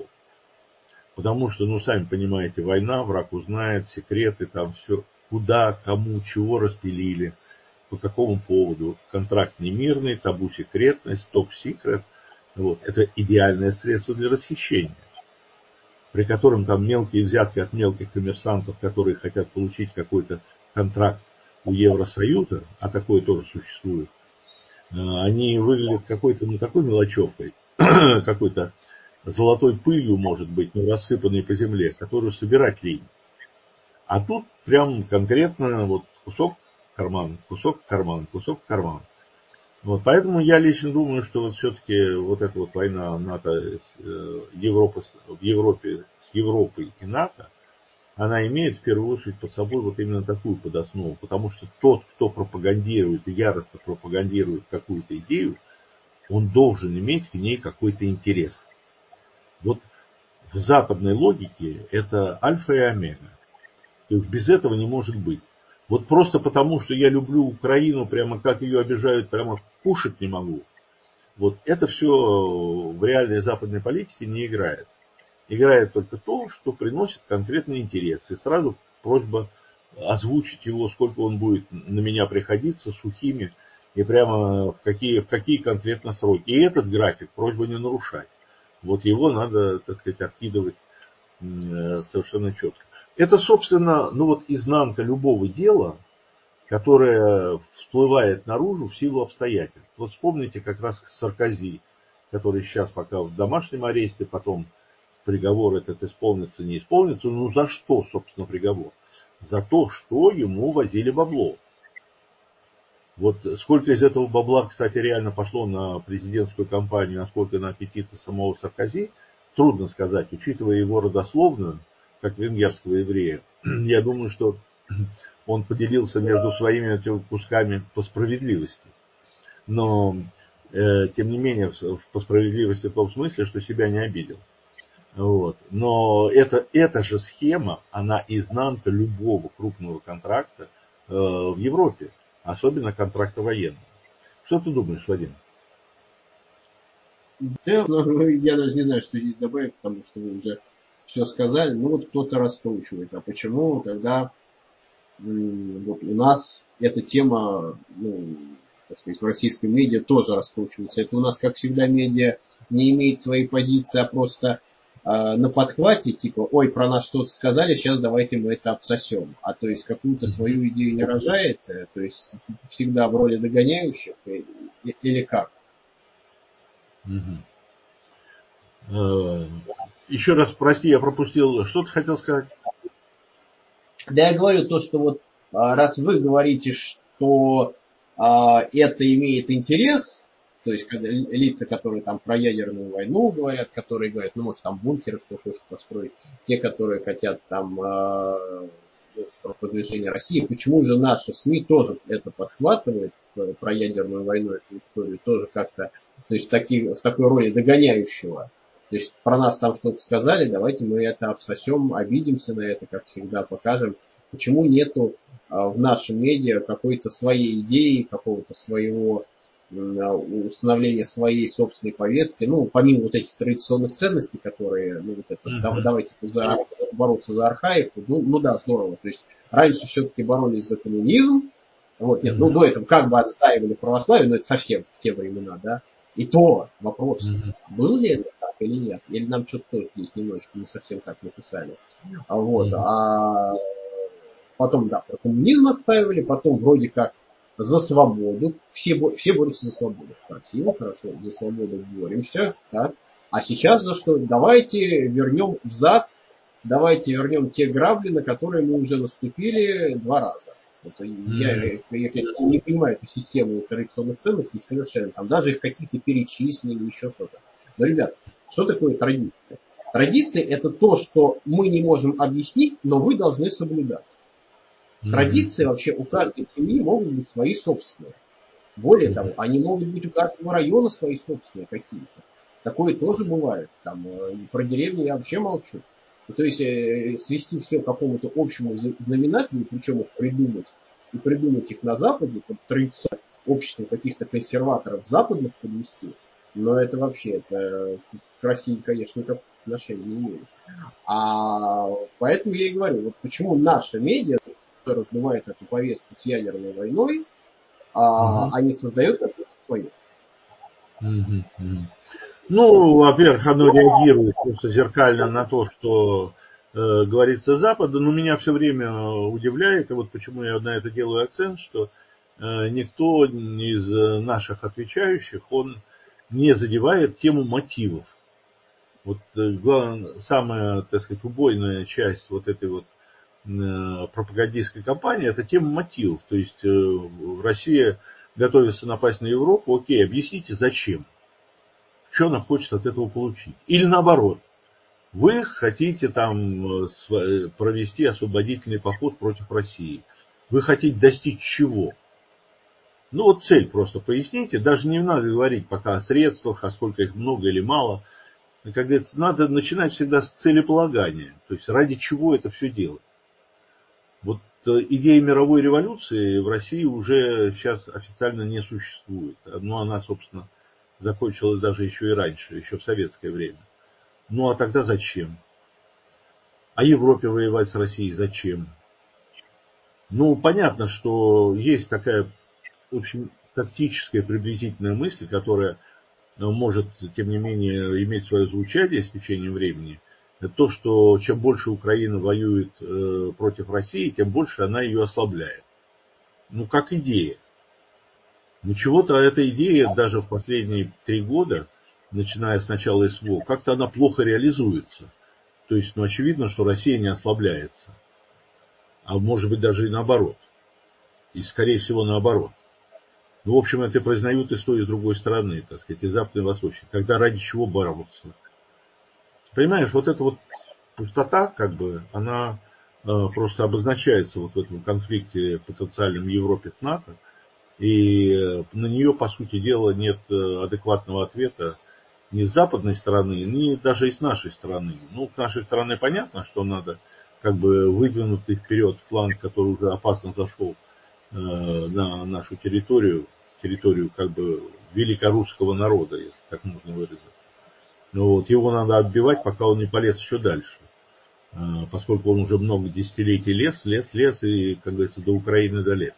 Потому что, ну, сами понимаете, война, враг узнает, секреты, там все, куда, кому, чего распилили, по какому поводу. Контракт не мирный, табу секретность, топ-секрет. Вот. Это идеальное средство для расхищения, при котором там мелкие взятки от мелких коммерсантов, которые хотят получить какой-то контракт у Евросоюза, а такое тоже существует, они выглядят какой-то, ну, такой мелочевкой, какой-то золотой пылью, может быть, но рассыпанной по земле, которую собирать лень. А тут прям конкретно вот кусок карман, кусок карман, кусок карман. Вот, поэтому я лично думаю, что вот все-таки вот эта вот война НАТО с, э, Европы, в Европе с Европой и НАТО, она имеет в первую очередь под собой вот именно такую подоснову. Потому что тот, кто пропагандирует и яростно пропагандирует какую-то идею, он должен иметь к ней какой-то интерес. Вот в западной логике это альфа и омега. То есть без этого не может быть. Вот просто потому, что я люблю Украину, прямо как ее обижают, прямо кушать не могу. Вот это все в реальной западной политике не играет. Играет только то, что приносит конкретный интерес. И сразу просьба озвучить его, сколько он будет на меня приходиться, сухими, и прямо в какие, в какие конкретно сроки. И этот график просьба не нарушать. Вот его надо, так сказать, откидывать совершенно четко. Это, собственно, ну вот изнанка любого дела, которое всплывает наружу в силу обстоятельств. Вот вспомните как раз Саркози, который сейчас пока в домашнем аресте, потом приговор этот исполнится, не исполнится. Ну за что, собственно, приговор? За то, что ему возили бабло. Вот сколько из этого бабла, кстати, реально пошло на президентскую кампанию, а сколько на аппетиты самого Саркози, трудно сказать, учитывая его родословную, как венгерского еврея. Я думаю, что он поделился между своими этими кусками по справедливости. Но, э, тем не менее, по справедливости в том смысле, что себя не обидел. Вот. Но это, эта же схема, она изнанка любого крупного контракта э, в Европе, особенно контракта военного. Что ты думаешь, Вадим? Да, ну, я даже не знаю, что здесь добавить, потому что вы уже все сказали. Ну вот кто-то раскручивает. А почему тогда м, вот у нас эта тема, ну, так сказать, в российском медиа тоже раскручивается? Это у нас, как всегда, медиа не имеет своей позиции, а просто э, на подхвате, типа, ой, про нас что-то сказали, сейчас давайте мы это обсосем. А то есть какую-то свою идею не рожает, то есть всегда в роли догоняющих, или как? Еще раз, прости, я пропустил. Что ты хотел сказать? Да я говорю то, что вот раз вы говорите, что а, это имеет интерес, то есть когда лица, которые там про ядерную войну говорят, которые говорят, ну может там бункеры кто хочет построить, те, которые хотят там а, про продвижение России. Почему же наши СМИ тоже это подхватывают, про ядерную войну, эту историю, тоже как-то, то есть таки, в такой роли догоняющего. То есть про нас там что-то сказали, давайте мы это обсосем, обидимся на это, как всегда, покажем. Почему нету а, в нашем медиа какой-то своей идеи, какого-то своего установления своей собственной повестки, ну, помимо вот этих традиционных ценностей, которые, ну, вот это, mm-hmm. давайте за, бороться за архаику, ну, ну да, здорово. То есть раньше все-таки боролись за коммунизм, вот, нет, mm-hmm. ну, до этого как бы отстаивали православие, но это совсем в те времена, да. И то вопрос, mm-hmm. был ли это так или нет, или нам что-то тоже здесь немножечко не совсем так написали. А вот, mm-hmm. а потом, да, про коммунизм отстаивали, потом вроде как за свободу. Все, все борются за свободу. Красиво, хорошо, за свободу боремся. Так. А сейчас за что? Давайте вернем взад, давайте вернем те грабли, на которые мы уже наступили два раза. Вот, mm-hmm. я, я, я, конечно, не понимаю эту систему традиционных ценностей совершенно. Там даже их каких-то перечислили, еще что-то. Но, ребят, что такое традиция? Традиция – это то, что мы не можем объяснить, но вы должны соблюдать. Традиции mm-hmm. вообще у каждой семьи могут быть свои собственные. Более mm-hmm. того, они могут быть у каждого района свои собственные какие-то. Такое тоже бывает. Там, про деревню я вообще молчу. Ну, то есть э, свести все к какому-то общему знаменателю, причем их придумать, и придумать их на Западе, под традиционным обществом каких-то консерваторов западных подвести, но это вообще, это к России, конечно, никакого отношения не имеет. А поэтому я и говорю, вот почему наша медиа раздувает эту повестку с ядерной войной, а угу. они создают какую-то свою. Угу, угу. Ну, во-первых, оно реагирует просто зеркально на то, что э, говорится с Запада, но меня все время удивляет, и вот почему я на это делаю акцент, что э, никто из наших отвечающих, он не задевает тему мотивов. Вот э, главное, самая, так сказать, убойная часть вот этой вот пропагандистской кампании, это тема мотивов. То есть э, Россия готовится напасть на Европу, окей, объясните, зачем? Что она хочет от этого получить? Или наоборот, вы хотите там провести освободительный поход против России. Вы хотите достичь чего? Ну вот цель просто поясните. Даже не надо говорить пока о средствах, а сколько их много или мало. Как говорится, надо начинать всегда с целеполагания. То есть ради чего это все делать. Вот идея мировой революции в России уже сейчас официально не существует. Но она, собственно, закончилась даже еще и раньше, еще в советское время. Ну а тогда зачем? А Европе воевать с Россией зачем? Ну, понятно, что есть такая очень тактическая приблизительная мысль, которая может, тем не менее, иметь свое звучание с течением времени. Это то, что чем больше Украина воюет э, против России, тем больше она ее ослабляет. Ну, как идея. Но чего-то эта идея даже в последние три года, начиная с начала СВО, как-то она плохо реализуется. То есть, ну, очевидно, что Россия не ослабляется. А может быть, даже и наоборот. И, скорее всего, наоборот. Ну, в общем, это признают и с той, и с другой стороны, так сказать, и западной, и восточной. Когда ради чего бороться? Понимаешь, вот эта вот пустота, как бы, она э, просто обозначается вот в этом конфликте потенциальном в Европе с НАТО. И э, на нее, по сути дела, нет э, адекватного ответа ни с западной стороны, ни даже и с нашей стороны. Ну, с нашей стороны понятно, что надо как бы выдвинутый вперед фланг, который уже опасно зашел э, на нашу территорию, территорию как бы великорусского народа, если так можно выразиться. Но вот его надо отбивать, пока он не полез еще дальше. Э, поскольку он уже много десятилетий лез, лез, лез и, как говорится, до Украины долез.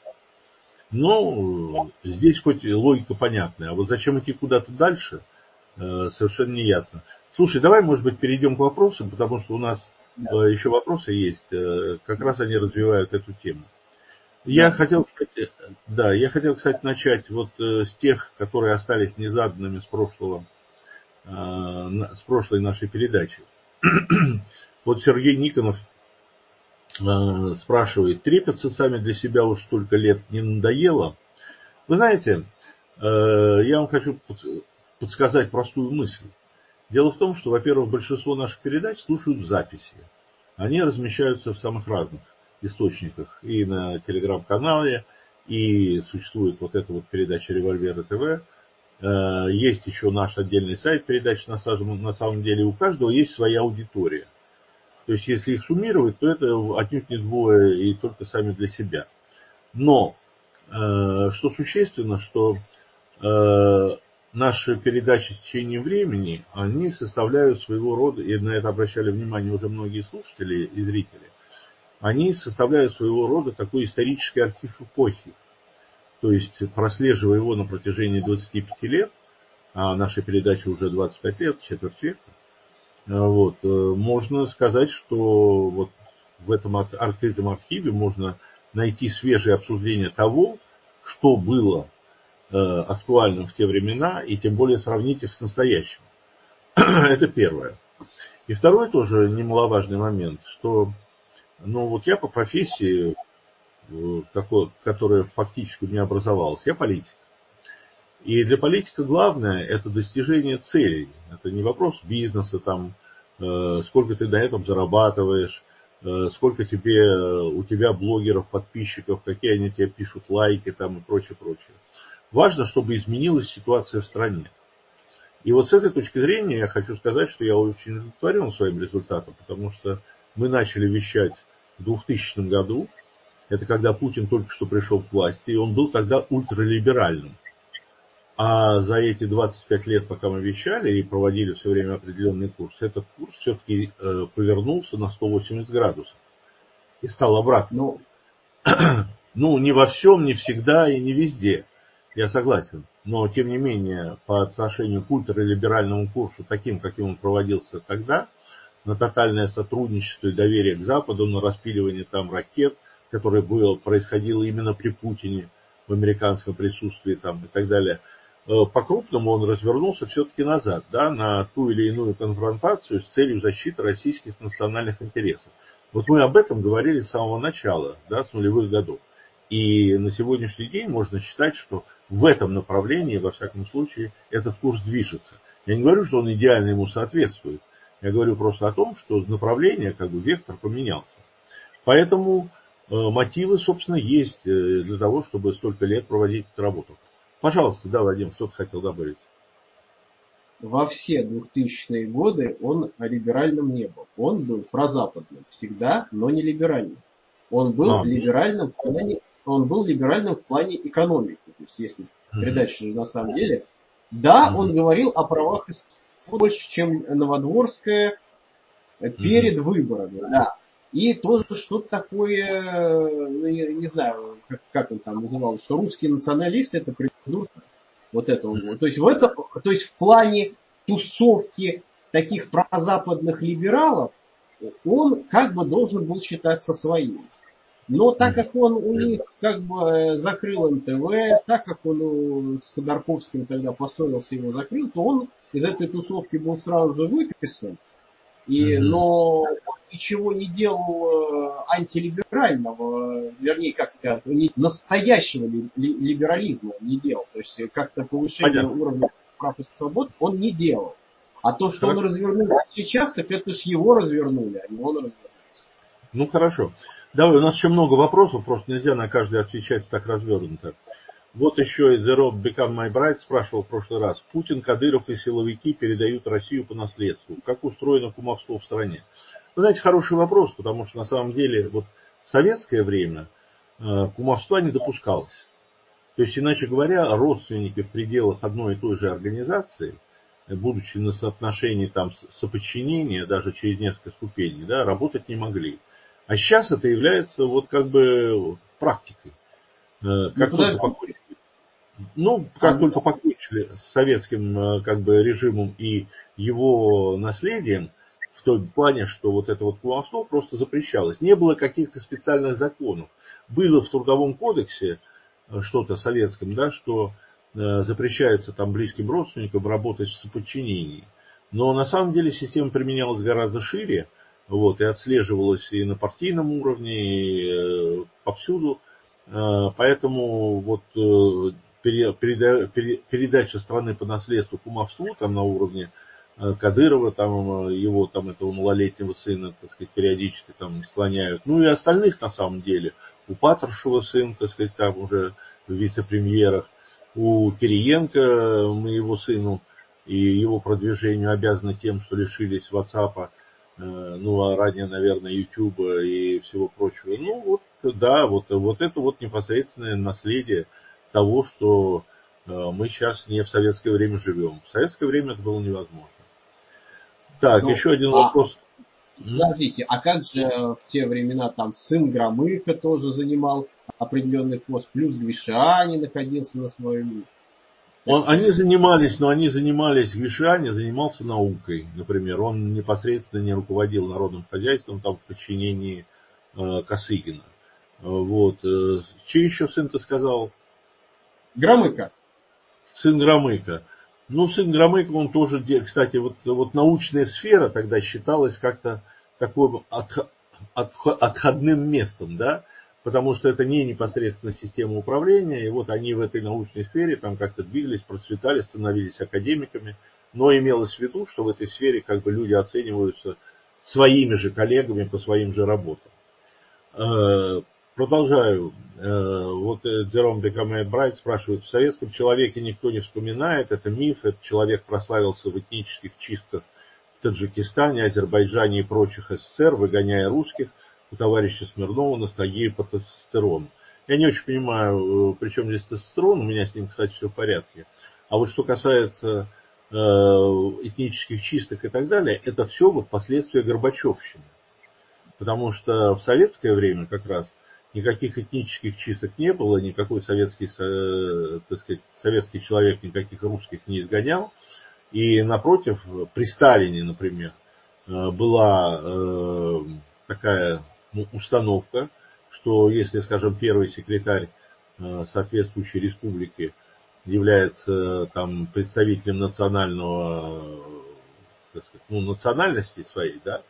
Но здесь хоть логика понятная. А вот зачем идти куда-то дальше, совершенно не ясно. Слушай, давай, может быть, перейдем к вопросам, потому что у нас да. еще вопросы есть. Как раз они развивают эту тему. Да. Я хотел, кстати, да, я хотел, кстати, начать вот с тех, которые остались незаданными с прошлого, с прошлой нашей передачи. Вот Сергей Никонов спрашивает, трепятся сами для себя уж столько лет, не надоело? Вы знаете, я вам хочу подсказать простую мысль. Дело в том, что, во-первых, большинство наших передач слушают в записи. Они размещаются в самых разных источниках, и на телеграм-канале, и существует вот эта вот передача «Револьверы ТВ». Есть еще наш отдельный сайт передач на самом деле. У каждого есть своя аудитория. То есть, если их суммировать, то это отнюдь не двое и только сами для себя. Но, что существенно, что наши передачи в течение времени, они составляют своего рода, и на это обращали внимание уже многие слушатели и зрители, они составляют своего рода такой исторический архив эпохи. То есть, прослеживая его на протяжении двадцати пяти лет, а наша передача уже двадцать пять лет, четверть века, вот, можно сказать, что вот в этом открытом архиве можно найти свежее обсуждение того, что было э, актуальным в те времена, и тем более сравнить их с настоящим. Это первое. И второй тоже немаловажный момент, что ну, вот я по профессии, какой, которая фактически у меня образовалась, я политик. И для политика главное это достижение целей. Это не вопрос бизнеса, там, э, сколько ты на этом зарабатываешь, э, сколько тебе, у тебя блогеров, подписчиков, какие они тебе пишут лайки там, и прочее, прочее. Важно, чтобы изменилась ситуация в стране. И вот с этой точки зрения я хочу сказать, что я очень удовлетворен своим результатом, потому что мы начали вещать в двухтысячном году. Это когда Путин только что пришел к власти, и он был тогда ультралиберальным. А за эти двадцать пять лет, пока мы вещали и проводили все время определенный курс, этот курс все-таки э, повернулся на сто восемьдесят градусов и стал обратно. Ну, ну, не во всем, не всегда и не везде, я согласен. Но, тем не менее, по отношению к ультралиберальному курсу, таким, каким он проводился тогда, на тотальное сотрудничество и доверие к Западу, на распиливание там ракет, которое было, происходило именно при Путине, в американском присутствии там, и так далее, по-крупному он развернулся все-таки назад, да, на ту или иную конфронтацию с целью защиты российских национальных интересов. Вот мы об этом говорили с самого начала, да, с нулевых годов. И на сегодняшний день можно считать, что в этом направлении, во всяком случае, этот курс движется. Я не говорю, что он идеально ему соответствует. Я говорю просто о том, что направление, как бы вектор поменялся. Поэтому э, мотивы, собственно, есть для того, чтобы столько лет проводить эту работу. Пожалуйста, да, Вадим, что ты хотел добавить? Во все двухтысячные годы он либеральным не был. Он был прозападным всегда, но не либеральным. Он был а, либеральным в плане, он был либеральным в плане экономики. То есть, если uh-huh. передача на самом деле, да, uh-huh. он говорил о правах больше, чем Новодворская перед uh-huh. выборами, да. И тоже что-то такое, ну, я не знаю, как, как он там называл, что русские националисты это придурки. Вот это он. То есть, в это, то есть в плане тусовки таких прозападных либералов он как бы должен был считаться своим. Но так как он у них как бы закрыл эм тэ вэ, так как он с Ходорковским тогда поссорился, его закрыл, то он из этой тусовки был сразу же выписан. И, mm-hmm. Но ничего не делал антилиберального, вернее, как сказать, настоящего ли, ли, либерализма не делал. То есть как-то повышение Понятно. Уровня прав и свобод он не делал. А то, что хорошо. Он развернул сейчас, так это ж его развернули, а не он развернулся. Ну хорошо. Давай, у нас еще много вопросов, просто нельзя на каждый отвечать так развернуто. Вот еще и The Rob Become My Bride спрашивал в прошлый раз. Путин, Кадыров и силовики передают Россию по наследству. Как устроено кумовство в стране? Вы знаете, хороший вопрос, потому что на самом деле вот в советское время э, кумовства не допускалось. То есть, иначе говоря, родственники в пределах одной и той же организации, будучи на соотношении там соподчинения, даже через несколько ступеней, да, работать не могли. А сейчас это является вот как бы практикой. Как ну, только покончили, ну, как а только покончили с советским как бы, режимом и его наследием, в том плане, что вот это вот кумовство просто запрещалось. Не было каких-то специальных законов. Было в Трудовом кодексе что-то советском, да, что э, запрещается там близким родственникам работать в соподчинении. Но на самом деле система применялась гораздо шире, вот, и отслеживалась и на партийном уровне, и э, повсюду. Поэтому вот передача страны по наследству кумовству там на уровне Кадырова, там, его, там, этого малолетнего сына, так сказать, периодически там склоняют. Ну и остальных, на самом деле. У Патрушева сын, так сказать, там уже в вице-премьерах. У Кириенко, мы его сыну и его продвижению обязаны тем, что лишились WhatsApp, ну, а ранее, наверное, YouTube и всего прочего. Ну, вот, да, вот, вот это вот непосредственное наследие того, что мы сейчас не в советское время живем. В советское время это было невозможно. Так, ну, еще один а, вопрос. Подождите, а как же в те времена там сын Громыка тоже занимал определенный пост, плюс Гвишани находился на своем... Он, они занимались, но они занимались, Гвишани занимался наукой, например. Он непосредственно не руководил народным хозяйством, там в подчинении э, Косыгина. Вот. Чей еще сын ты сказал? Громыка. Сын Громыка. Ну, сын Громыка, он тоже, кстати, вот, вот научная сфера тогда считалась как-то таким от, от, отходным местом, да, потому что это не непосредственно система управления, и вот они в этой научной сфере там как-то двигались, процветали, становились академиками, но имелось в виду, что в этой сфере как бы люди оцениваются своими же коллегами по своим же работам. Продолжаю. Вот Джером Бекаме Брайт спрашивает, в советском человеке никто не вспоминает, это миф, этот человек прославился в этнических чистках в Таджикистане, Азербайджане и прочих СССР, выгоняя русских, у товарища Смирнова ностальгия по тестостерону. Я не очень понимаю, при чем здесь тестостерон, у меня с ним, кстати, все в порядке. А вот что касается этнических чисток и так далее, это все вот последствия Горбачевщины. Потому что в советское время как раз никаких этнических чисток не было, никакой советский, так сказать, советский человек никаких русских не изгонял. И напротив, при Сталине, например, была такая установка, что если, скажем, первый секретарь соответствующей республики является там представителем национального, так сказать, ну, национальности своей, да,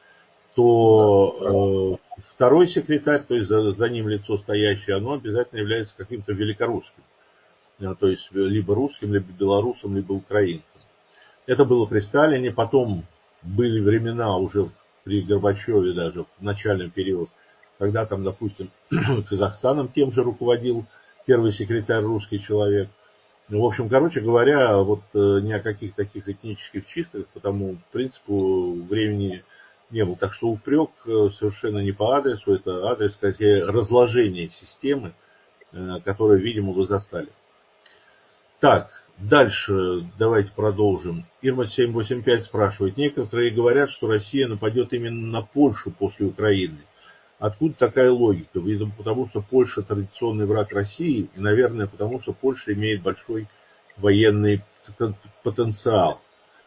то э, второй секретарь, то есть за, за ним лицо стоящее, оно обязательно является каким-то великорусским. То есть либо русским, либо белорусом, либо украинцем. Это было при Сталине. Потом были времена уже при Горбачеве даже в начальный период, когда там, допустим, Казахстаном тем же руководил первый секретарь русский человек. В общем, короче говоря, вот ни о каких таких этнических чистках по тому принципу времени не было. Так что упрек совершенно не по адресу, это адрес, скорее, разложения системы, которую, видимо, вы застали. Так, дальше давайте продолжим. Ирма семь восемь пять спрашивает. Некоторые говорят, что Россия нападет именно на Польшу после Украины. Откуда такая логика? Видимо, потому что Польша традиционный враг России, и, наверное, потому что Польша имеет большой военный потенциал.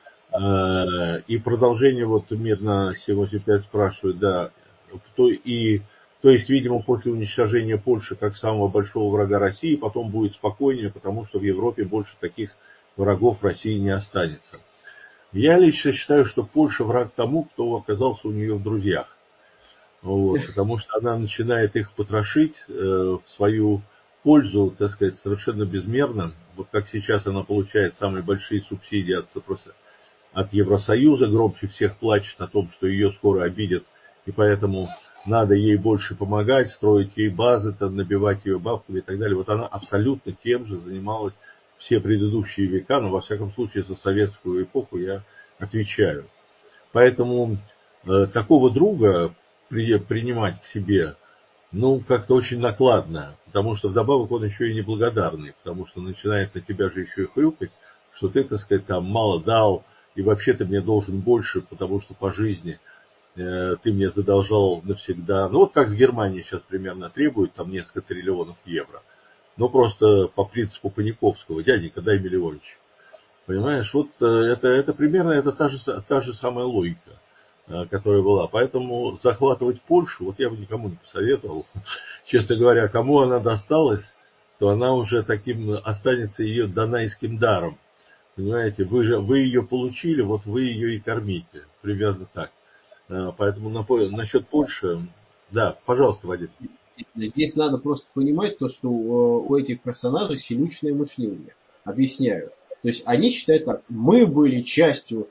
И продолжение, вот Мирна семь восемь пять спрашивает, да, то, и, то есть, видимо, после уничтожения Польши как самого большого врага России, потом будет спокойнее, потому что в Европе больше таких врагов России не останется. Я лично считаю, что Польша враг тому, кто оказался у нее в друзьях. Вот, потому что она начинает их потрошить э, в свою пользу, так сказать, совершенно безмерно. Вот как сейчас она получает самые большие субсидии от, от Евросоюза, громче всех плачет о том, что ее скоро обидят, и поэтому надо ей больше помогать, строить ей базы, там, набивать ее бабками и так далее. Вот она абсолютно тем же занималась все предыдущие века, но во всяком случае за советскую эпоху я отвечаю. Поэтому э, такого друга при, принимать к себе, ну, как-то очень накладно, потому что вдобавок он еще и неблагодарный, потому что начинает на тебя же еще и хрюкать, что ты, так сказать, там мало дал, и вообще ты мне должен больше, потому что по жизни э, ты мне задолжал навсегда. Ну, вот как с Германией сейчас примерно требует, там несколько триллионов евро. Но просто по принципу Паниковского, дяденька, дай миллиончик. Понимаешь, вот это, это примерно это та же, та же самая логика, которая была. Поэтому захватывать Польшу, вот я бы никому не посоветовал. Честно говоря, кому она досталась, то она уже таким останется ее донайским даром. Понимаете, вы, же, вы ее получили, вот вы ее и кормите. Примерно так. Поэтому на, насчет Польши, да, пожалуйста, Вадим. Здесь надо просто понимать то, что у этих персонажей щелючное мышление. Объясняю. То есть они считают так, мы были частью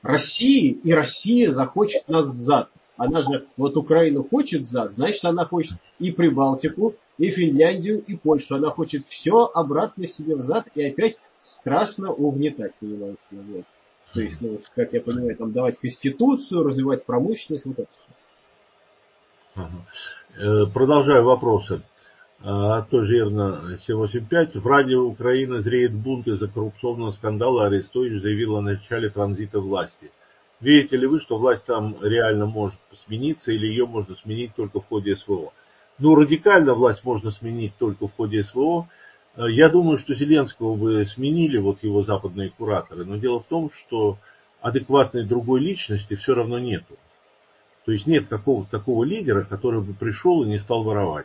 России, и Россия захочет нас зад. Она же вот Украину хочет зад, значит, она хочет и Прибалтику, и Финляндию, и Польшу. Она хочет все обратно себе взад и опять страшно угнетать, понимаете. Вот. То есть, ну, как я понимаю, там давать конституцию, развивать промышленность, вот это все. Ага. Продолжаю вопросы. От той же Ирна семь восемь пять. В радио Украины зреет бунт из-за коррупционного скандала. Арестович заявил о начале транзита власти. Верите ли вы, что власть там реально может смениться, или ее можно сменить только в ходе СВО? Ну, радикально власть можно сменить только в ходе СВО. Я думаю, что Зеленского бы сменили, вот его западные кураторы, но дело в том, что адекватной другой личности все равно нету. То есть нет какого-то такого лидера, который бы пришел и не стал воровать.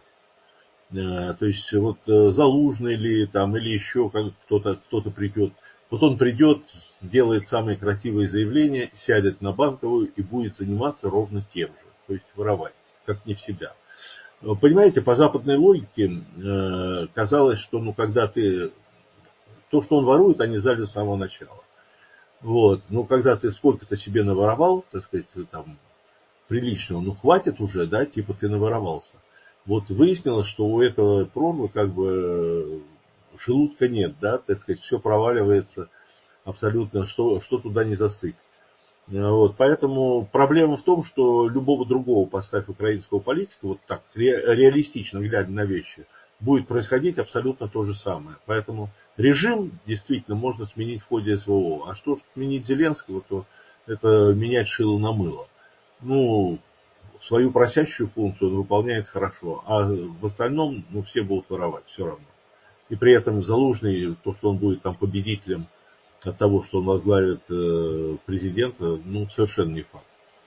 То есть вот Залужный или, там, или еще кто-то, кто-то придет. Вот он придет, сделает самые красивые заявления, сядет на Банковую и будет заниматься ровно тем же. То есть воровать, как не в себя. Понимаете, по западной логике э, казалось, что ну, когда ты... То, что он ворует, они знали с самого начала. Вот. Но когда ты сколько-то себе наворовал, так сказать, там, приличного, ну хватит уже, да, типа ты наворовался. Вот выяснилось, что у этого прорвы как бы желудка нет, да, так сказать, все проваливается абсолютно, что, что туда не засыпь. Вот, поэтому проблема в том, что любого другого поставь украинского политика, вот так, ре, реалистично глядя на вещи, будет происходить абсолютно то же самое. Поэтому режим действительно можно сменить в ходе СВО. А что сменить Зеленского, то это менять шило на мыло. Ну, свою просящую функцию он выполняет хорошо, а в остальном, ну, все будут воровать все равно. И при этом Залужный, то, что он будет там победителем от того, что он возглавит э, президента, ну, совершенно не факт.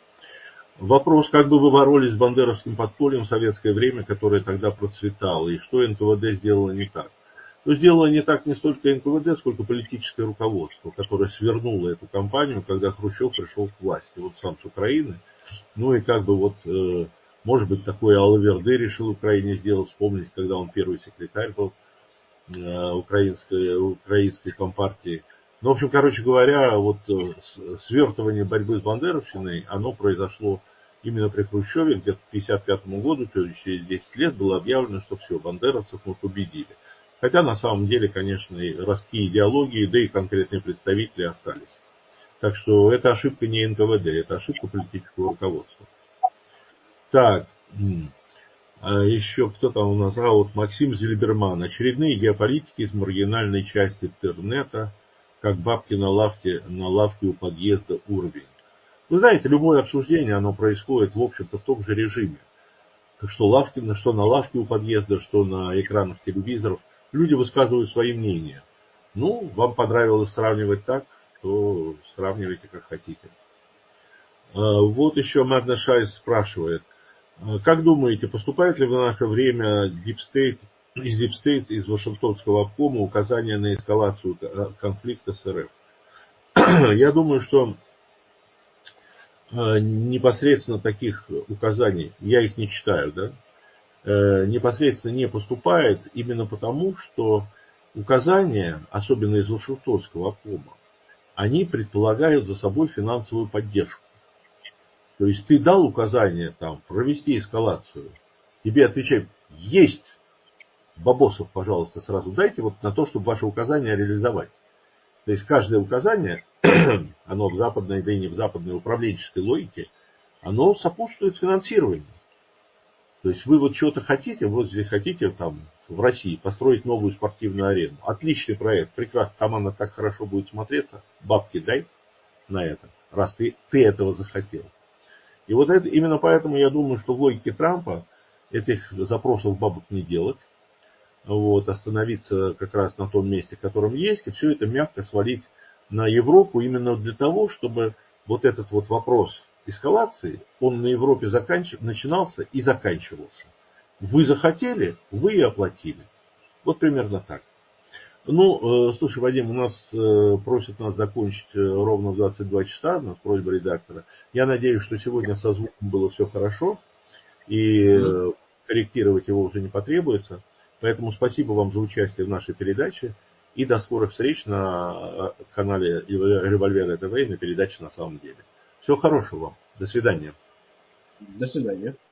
Вопрос, как бы вы боролись с бандеровским подпольем в советское время, которое тогда процветало, и что эн ка вэ дэ сделало не так? Ну, сделало не так не столько эн ка вэ дэ, сколько политическое руководство, которое свернуло эту кампанию, когда Хрущев пришел к власти, вот сам с Украины. Ну и как бы вот, э, может быть, такой Алаверды решил Украине сделать, вспомнить, когда он первый секретарь был э, украинской, украинской компартии. Ну, в общем, короче говоря, вот э, свертывание борьбы с бандеровщиной, оно произошло именно при Хрущеве, где-то к тысяча девятьсот пятьдесят пятому году, то есть через десять лет было объявлено, что все, бандеровцев мы победили. Хотя на самом деле, конечно, и ростки идеологии, да и конкретные представители остались. Так что это ошибка не эн ка вэ дэ, это ошибка политического руководства. Так, а еще кто там у нас? А вот Максим Зильберман. Очередные геополитики из маргинальной части интернета, как бабки на лавке, на лавке у подъезда уровень. Вы знаете, любое обсуждение, оно происходит, в общем-то, в том же режиме. Что, лавки, что на лавке у подъезда, что на экранах телевизоров. Люди высказывают свои мнения. Ну, вам понравилось сравнивать так, то сравнивайте как хотите. Вот еще Магна Шайс спрашивает. Как думаете, поступает ли в наше время Deep State, из Deep State, из Вашингтонского обкома указания на эскалацию конфликта с эр эф? Я думаю, что непосредственно таких указаний, я их не читаю, да, непосредственно не поступает именно потому, что указания, особенно из Вашингтонского обкома, они предполагают за собой финансовую поддержку. То есть ты дал указание там провести эскалацию, тебе отвечают, есть, бабосов, пожалуйста, сразу дайте вот на то, чтобы ваше указание реализовать. То есть каждое указание, оно в западной, да и не в западной управленческой логике, оно сопутствует финансированию. То есть вы вот чего-то хотите, вот здесь хотите там в России построить новую спортивную арену. Отличный проект, прекрасно, там она так хорошо будет смотреться, бабки дай на это, раз ты, ты этого захотел. И вот это, именно поэтому я думаю, что в логике Трампа этих запросов бабок не делать, вот, остановиться как раз на том месте, котором есть, и все это мягко свалить на Европу именно для того, чтобы вот этот вот вопрос эскалации, он на Европе заканч... начинался и заканчивался. Вы захотели, вы и оплатили. Вот примерно так. Ну, э, слушай, Вадим, у нас э, просят нас закончить э, ровно в двадцать два часа, на просьбу редактора. Я надеюсь, что сегодня со звуком было все хорошо, и э, корректировать его уже не потребуется. Поэтому спасибо вам за участие в нашей передаче. И до скорых встреч на канале Револьвера ТВ и на передаче «На самом деле». Всего хорошего вам. До свидания. До свидания.